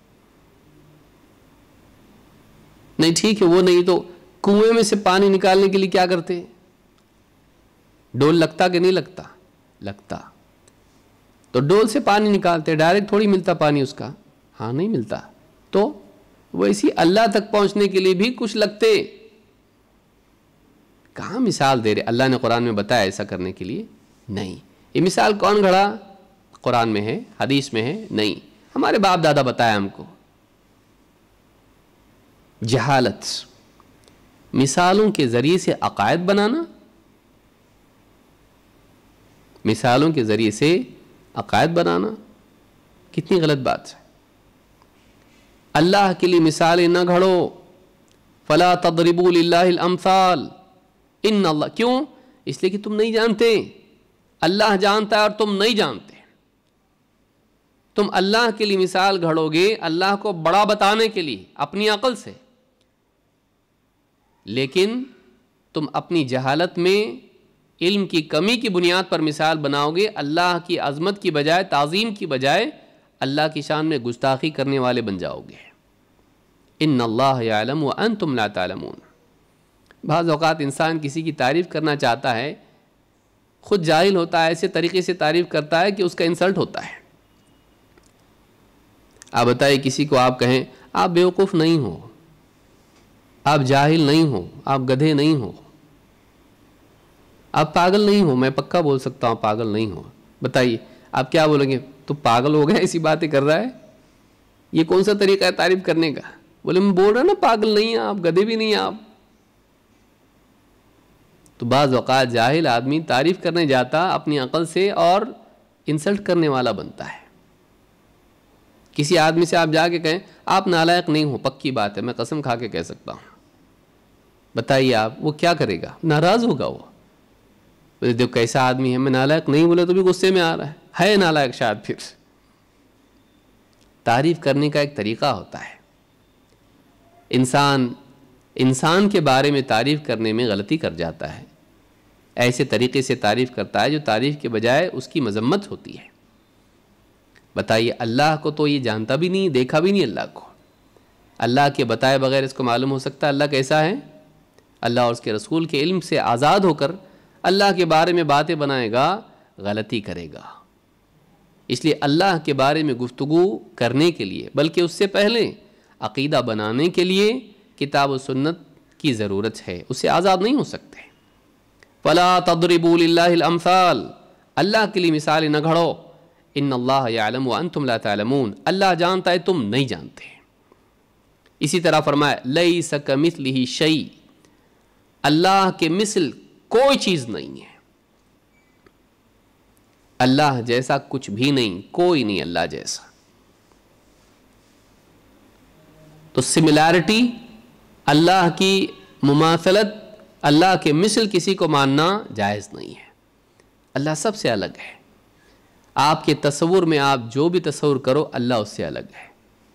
نہیں ٹھیک ہے وہ نہیں تو کنویں میں سے پانی نکالنے کے لیے کیا کرتے؟ ڈول لگتا کہ نہیں لگتا؟ لگتا، تو ڈول سے پانی نکالتے، ڈائریکٹ تھوڑی ملتا پانی اس کا؟ ہاں نہیں ملتا۔ تو ویسی اللہ تک پہنچنے کے لیے بھی کچھ لگتے۔ کہاں مثال دے رہے؟ اللہ نے قرآن میں بتایا ایسا کرنے کے لیے نہیں۔ یہ مثال کون گھڑا؟ قرآن میں ہے، حدیث میں ہے؟ نہیں، ہمارے باپ دادا بتایا ہم کو۔ جہالت، مثالوں کے ذریعے سے عقائد بنانا، مثالوں کے ذریعے سے عقائد بنانا کتنی غلط بات ہے۔ اللہ کے لیے مثالیں نہ گھڑو، فلا تضربوا للہ الامثال ان اللہ، کیوں؟ اس لیے کہ تم نہیں جانتے، اللہ جانتا ہے اور تم نہیں جانتے۔ تم اللہ کے لیے مثال گھڑو گے اللہ کو بڑا بتانے کے لیے اپنی عقل سے، لیکن تم اپنی جہالت میں علم کی کمی کی بنیاد پر مثال بناؤ گے، اللہ کی عظمت کی بجائے، تعظیم کی بجائے اللہ کی شان میں گستاخی کرنے والے بن جاؤ گے۔ ان اللہ یعلم وانتم لا تعلمون۔ بعض اوقات انسان کسی کی تعریف کرنا چاہتا ہے، خود جاہل ہوتا ہے، ایسے طریقے سے تعریف کرتا ہے کہ اس کا انسلٹ ہوتا ہے۔ آپ بتائیے کسی کو آپ کہیں آپ بیوقوف نہیں ہو، آپ جاہل نہیں ہو، آپ گدھے نہیں ہو، آپ پاگل نہیں ہو، میں پکا بول سکتا ہوں پاگل نہیں ہو، بتائیے آپ کیا بولیں گے؟ تو پاگل ہو گیا ایسی باتیں کر رہا ہے؟ یہ کون سا طریقہ ہے تعریف کرنے کا؟ بولے میں بول رہا نا پاگل نہیں ہیں آپ، گدھے بھی نہیں ہیں آپ۔ تو بعض اوقات جاہل آدمی تعریف کرنے جاتا اپنی عقل سے اور انسلٹ کرنے والا بنتا ہے۔ کسی آدمی سے آپ جا کے کہیں آپ نالائق نہیں ہو، پکی بات ہے، میں قسم کھا کے کہہ سکتا ہوں، بتائیے آپ وہ کیا کرے گا؟ ناراض ہوگا وہ، دیکھو کیسا آدمی ہے، میں نالائق نہیں بولے تو بھی غصے میں آ رہا ہے ہے نالائق شاید۔ پھر تعریف کرنے کا ایک طریقہ ہوتا ہے، انسان انسان کے بارے میں تعریف کرنے میں غلطی کر جاتا ہے، ایسے طریقے سے تعریف کرتا ہے جو تعریف کے بجائے اس کی مذمت ہوتی ہے۔ بتائیے اللہ کو تو یہ جانتا بھی نہیں، دیکھا بھی نہیں اللہ کو، اللہ کے بتائے بغیر اس کو معلوم ہو سکتا ہے اللہ کیسا ہے؟ اللہ اور اس کے رسول کے علم سے آزاد ہو کر اللہ کے بارے میں باتیں بنائے گا، غلطی کرے گا۔ اس لیے اللہ کے بارے میں گفتگو کرنے کے لیے، بلکہ اس سے پہلے عقیدہ بنانے کے لیے کتاب و سنت کی ضرورت ہے، اس سے آزاد نہیں ہو سکتے۔ فَلَا تَضْرِبُوا لِلَّهِ الْأَمْثَالِ، اللہ کے لیے مثالیں نہ گھڑو، ان اللہ یعلم وانتم لا تعلمون، اللہ جانتا ہے تم نہیں جانتے۔ اسی طرح فرمایا لیس کمثلہ شیء، اللہ کے مثل کوئی چیز نہیں ہے، اللہ جیسا کچھ بھی نہیں، کوئی نہیں اللہ جیسا۔ تو سملیرٹی، اللہ کی مماثلت، اللہ کے مثل کسی کو ماننا جائز نہیں ہے، اللہ سب سے الگ ہے۔ آپ کے تصور میں آپ جو بھی تصور کرو اللہ اس سے الگ ہے.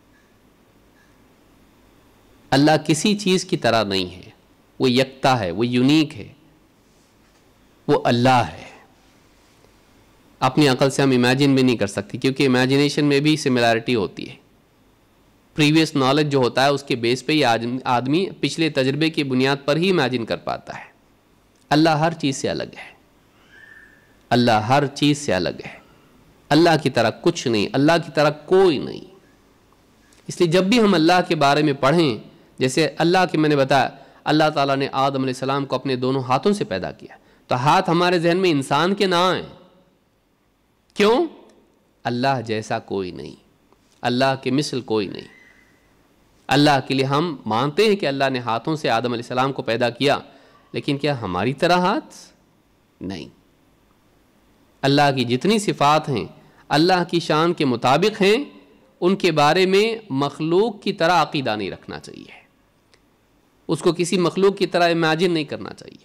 اللہ کسی چیز کی طرح نہیں ہے، وہ یکتا ہے، وہ یونیک ہے، وہ اللہ ہے. اپنی عقل سے ہم امیجن بھی نہیں کر سکتے، کیونکہ امیجنیشن میں بھی سملیرٹی ہوتی ہے. پریویس نالج جو ہوتا ہے اس کے بیس پہ ہی آدمی پچھلے تجربے کی بنیاد پر ہی امیجن کر پاتا ہے. اللہ ہر چیز سے الگ ہے، اللہ ہر چیز سے الگ ہے. اللہ کی طرح کچھ نہیں، اللہ کی طرح کوئی نہیں. اس لیے جب بھی ہم اللہ کے بارے میں پڑھیں، جیسے اللہ کے میں نے بتایا اللہ تعالیٰ نے آدم علیہ السلام کو اپنے دونوں ہاتھوں سے پیدا کیا، تو ہاتھ ہمارے ذہن میں انسان کے نہ آئیں. کیوں؟ اللہ جیسا کوئی نہیں، اللہ کے مثل کوئی نہیں. اللہ کے لیے ہم مانتے ہیں کہ اللہ نے ہاتھوں سے آدم علیہ السلام کو پیدا کیا، لیکن کیا ہماری طرح ہاتھ؟ نہیں. اللہ کی جتنی صفات ہیں اللہ کی شان کے مطابق ہیں، ان کے بارے میں مخلوق کی طرح عقیدہ نہیں رکھنا چاہیے، اس کو کسی مخلوق کی طرح امیجن نہیں کرنا چاہیے.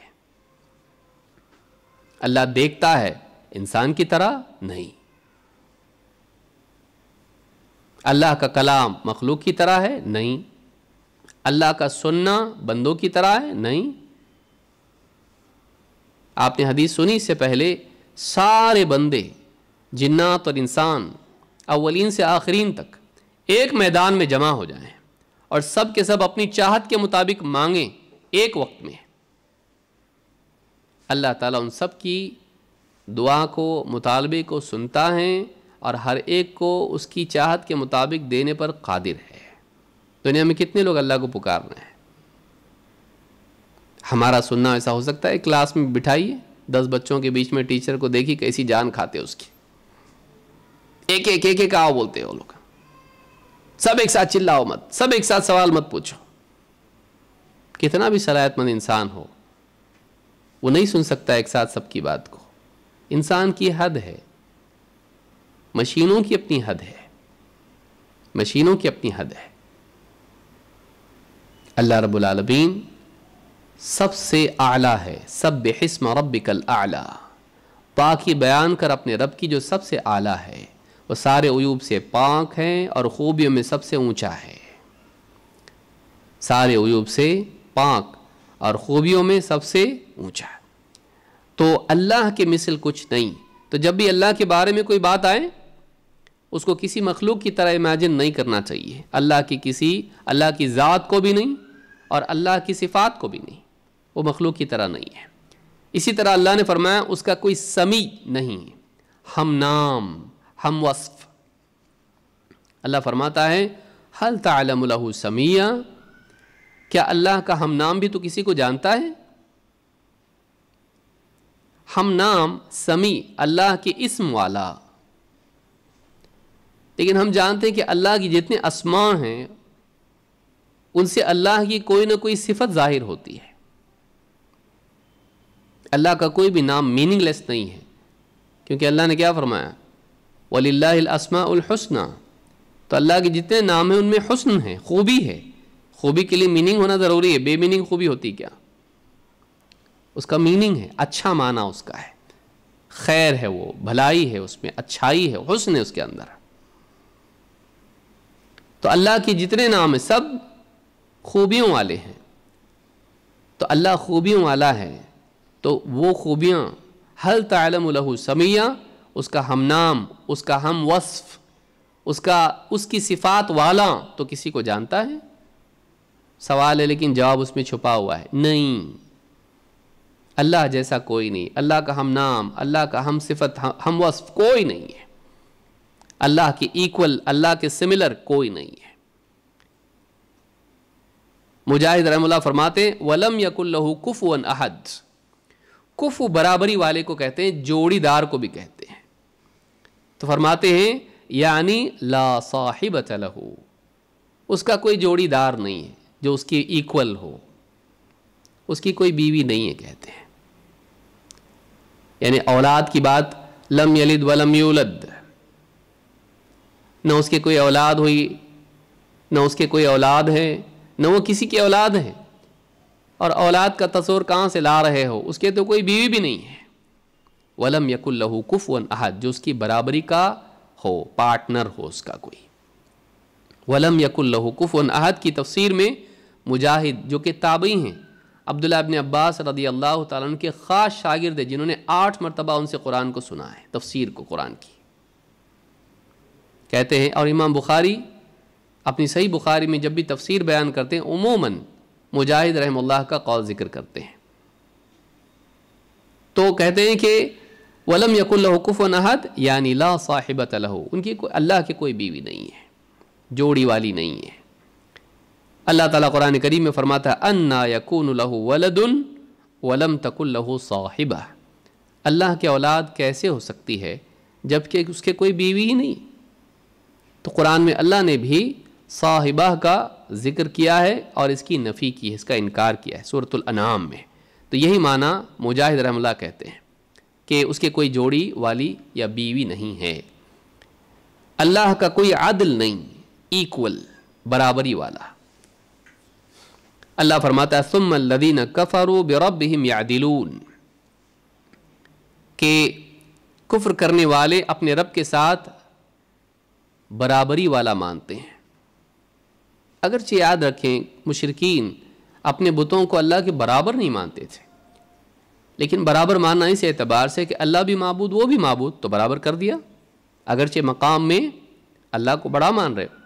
اللہ دیکھتا ہے، انسان کی طرح نہیں. اللہ کا کلام مخلوق کی طرح ہے؟ نہیں. اللہ کا سننا بندوں کی طرح ہے؟ نہیں. آپ نے حدیث سنی اس سے پہلے، سارے بندے جنات اور انسان اولین سے آخرین تک ایک میدان میں جمع ہو جائیں اور سب کے سب اپنی چاہت کے مطابق مانگیں ایک وقت میں، اللہ تعالیٰ ان سب کی دعا کو، مطالبے کو سنتا ہے اور ہر ایک کو اس کی چاہت کے مطابق دینے پر قادر ہے. دنیا میں کتنے لوگ اللہ کو پکار رہے ہیں؟ ہمارا سننا ایسا ہو سکتا ہے کلاس میں بٹھائیے دس بچوں کے بیچ میں، ٹیچر کو دیکھی کیسی جان کھاتے اس کی، ایک ایک ایک ایک آؤ بولتے ہو لوگ، سب ایک ساتھ چلاؤ مت، سب ایک ساتھ سوال مت پوچھو. کتنا بھی صلاحیت مند انسان ہو وہ نہیں سن سکتا ایک ساتھ سب کی بات کو. انسان کی حد ہے، مشینوں کی اپنی حد ہے، مشینوں کی اپنی حد ہے. اللہ رب العالمین سب سے اعلیٰ ہے. سبح اسم ربک الاعلیٰ، پاکی بیان کر اپنے رب کی جو سب سے اعلیٰ ہے، وہ سارے عیوب سے پاک ہے اور خوبیوں میں سب سے اونچا ہے. سارے عیوب سے پاک اور خوبیوں میں سب سے اونچا. تو اللہ کے مثل کچھ نہیں. تو جب بھی اللہ کے بارے میں کوئی بات آئے اس کو کسی مخلوق کی طرح امیجن نہیں کرنا چاہیے. اللہ کی کسی اللہ کی ذات کو بھی نہیں اور اللہ کی صفات کو بھی نہیں، وہ مخلوق کی طرح نہیں ہے. اسی طرح اللہ نے فرمایا اس کا کوئی سمیع نہیں، ہم نام، ہم وصف. اللہ فرماتا ہے هل تعلم له سمیع، کیا اللہ کا ہم نام بھی تو کسی کو جانتا ہے؟ ہم نام سمیع اللہ کے اسم والا. لیکن ہم جانتے ہیں کہ اللہ کی جتنے اسماء ہیں ان سے اللہ کی کوئی نہ کوئی صفت ظاہر ہوتی ہے. اللہ کا کوئی بھی نام میننگ لیس نہیں ہے، کیونکہ اللہ نے کیا فرمایا؟ وَلِلَّهِ الْأَسْمَاءُ الْحُسْنَى. تو اللہ کے جتنے نام ہیں ان میں حسن ہے، خوبی ہے. خوبی کے لیے میننگ ہونا ضروری ہے، بے میننگ خوبی ہوتی کیا؟ اس کا میننگ ہے، اچھا معنی اس کا ہے، خیر ہے، وہ بھلائی ہے، اس میں اچھائی ہے، حسن ہے اس کے اندر. تو اللہ کے جتنے نام ہیں سب خوبیوں والے ہیں. تو اللہ خوبیوں والا ہے، تو وہ خوبیاں هل تعلم له سمیع، اس کا ہم نام، اس کا ہم وصف، اس کا اس کی صفات والا تو کسی کو جانتا ہے؟ سوال ہے لیکن جواب اس میں چھپا ہوا ہے، نہیں. اللہ جیسا کوئی نہیں، اللہ کا ہم نام، اللہ کا ہم صفت، ہم وصف کوئی نہیں ہے. اللہ کے ایکول، اللہ کے سملر کوئی نہیں ہے. مجاہد رحم اللہ فرماتے ہیں وَلَمْ يَكُنْ لَهُ كُفُوًا أَحَدٌ. کفو برابری والے کو کہتے ہیں، جوڑی دار کو بھی کہتے ہیں. تو فرماتے ہیں یعنی لا صاحبۃ لہ، اس کا کوئی جوڑی دار نہیں ہے جو اس کی ایکول ہو، اس کی کوئی بیوی نہیں ہے کہتے ہیں. یعنی اولاد کی بات، لم یلد ولم یولد، نہ اس کے کوئی اولاد ہوئی، نہ اس کے کوئی اولاد ہے، نہ وہ کسی کی اولاد ہے. اور اولاد کا تصور کہاں سے لا رہے ہو؟ اس کے تو کوئی بیوی بھی نہیں ہے. वलम यकुल लहू कुफुवन अहद, जो उसकी बराबरी का हो, पार्टनर हो उसका कोई। वलम यकुल लहू कुफुवन अहद की तफसीर में मुजाहिद जो कि ताबई हैं, अब्दुल्लाह इब्न अब्बास रदी अल्लाह ताला अन्हु के ख़ास शागिर्द हैं, जिन्होंने आठ मरतबा उनसे कुरान को सुना है, तफसीर को कुरान की, कहते हैं। और इमाम बुखारी अपनी सही बुखारी में जब भी तफसीर बयान करते हैं उमूमन मुजाहिद रहमतुल्लाह का कौल जिक्र करते हैं। तो कहते हैं कि वलम यकुल लहू कुफुवन अहद यानी ला साहिबत लहू, उनकी कोई अल्लाह की कोई बीवी नहीं है, जोड़ी वाली नहीं है। अल्लाह ताला कुरान करीम में फरमाता है अन्ना यकूनु लहू वलदुन वलम तकुल लहू साहिबा, अल्लाह की औलाद कैसे हो सकती है जबकि उसके कोई बीवी ही नहीं। तो कुरान में अल्लाह ने भी साहिबा का जिक्र किया है और इसकी नफ़ी की है, इसका इनकार किया है सूरतुल अनाम में। तो यही माना मुजाहिद रहमतुल्लाह कहते हैं कि उसके कोई जोड़ी वाली या बीवी नहीं है। अल्लाह का कोई आदिल नहीं, इक्वल, बराबरी वाला। अल्लाह फरमाता है सुम्मा लदीन कफरू बिरब्बिहिम यादिलून, के कुफ्र करने वाले अपने रब के साथ बराबरी वाला मानते हैं। अगरचे याद रखें मुशरिकीन अपने बुतों को अल्लाह के बराबर नहीं मानते थे, लेकिन बराबर मानना इस एतबार से कि अल्लाह भी माबूद वो भी माबूद, तो बराबर कर दिया। अगरचे मकाम में अल्लाह को बड़ा मान रहे,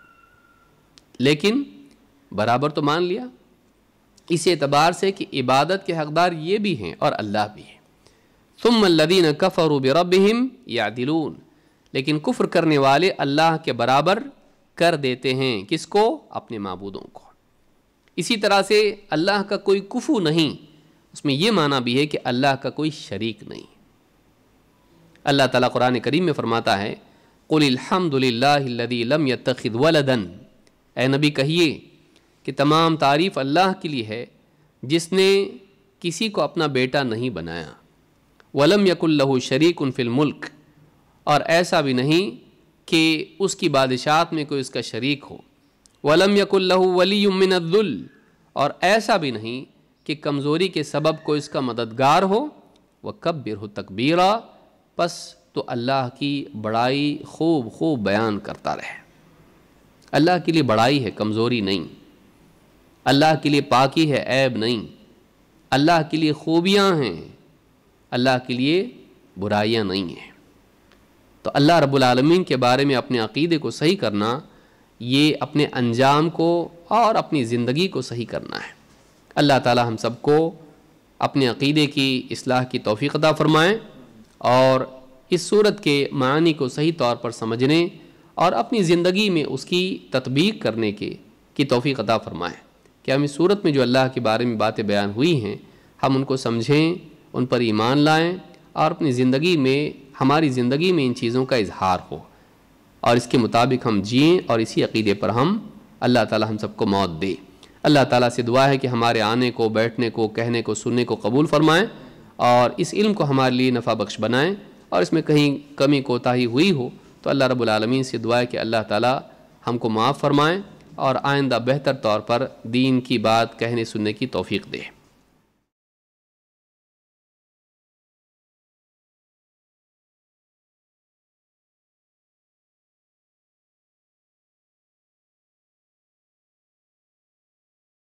लेकिन बराबर तो मान लिया इस एतबार से कि इबादत के हकदार ये भी हैं और अल्लाह भी है। सुम्मा लदीन कफरू बिरब्बिहिम यादिलून, लेकिन कुफ्र करने वाले अल्लाह के बराबर कर देते हैं, किसको? अपने माबूदों को। इसी तरह से अल्लाह का कोई कुफू नहीं, उसमें यह माना भी है कि अल्लाह का कोई शरीक नहीं। अल्लाह ताला कुरान करीम में फरमाता है कुलिल हम्दुलिल्लाहिल्लज़ी लम यत्तखिज़ वलदन, ए नबी कहिए कि तमाम तारीफ़ अल्लाह के लिए है जिसने किसी को अपना बेटा नहीं बनाया। वलम यकुल लहू शरीकुन फिल मुल्क, और ऐसा भी नहीं कि उसकी बादशाहत में कोई उसका शरीक हो। वलम यकुल लहू वलियुम मिनज़्ज़ुल, और ऐसा भी नहीं कि कमज़ोरी के सबब कोई इसका मददगार हो। वकब्बिरहु तकबीरा, बस तो अल्लाह की बड़ाई खूब खूब बयान करता रहे। अल्लाह के लिए बड़ाई है, कमज़ोरी नहीं। अल्लाह के लिए पाकी है, ऐब नहीं। अल्लाह के लिए खूबियाँ हैं, अल्लाह के लिए बुराइयाँ नहीं हैं। तो अल्लाह रब्बुल आलमीन के बारे में अपने अक़ीदे को सही करना, ये अपने अंजाम को और अपनी ज़िंदगी को सही करना है। अल्लाह ताला हम सबको अपने अक़ीदे की इस्लाह की तौफ़ीक़ अता फ़रमाएँ और इस सूरत के मानी को सही तौर पर समझने और अपनी ज़िंदगी में उसकी तत्बीक करने के की तौफ़ीक़ अता फ़रमाएँ कि हम इस सूरत में जो अल्लाह के बारे में बातें बयान हुई हैं हम उनको समझें, उन पर ईमान लाएँ और अपनी ज़िंदगी में, हमारी ज़िंदगी में इन चीज़ों का इजहार हो और इसके मुताबिक हम जिएँ और इसी अक़ीदे पर हम अल्लाह ताला हम सबको मौत दे। अल्लाह ताला से दुआ है कि हमारे आने को, बैठने को, कहने को, सुनने को कबूल फ़रमाएँ और इस इल्म को हमारे लिए नफ़ा बख्श बनाएँ, और इसमें कहीं कमी कोताही हुई हो तो अल्लाह रब्बुल आलमीन से दुआ है कि अल्लाह ताला हमको माफ़ फ़रमाएँ और आइंदा बेहतर तौर पर दीन की बात कहने सुनने की तौफ़ीक़ दे।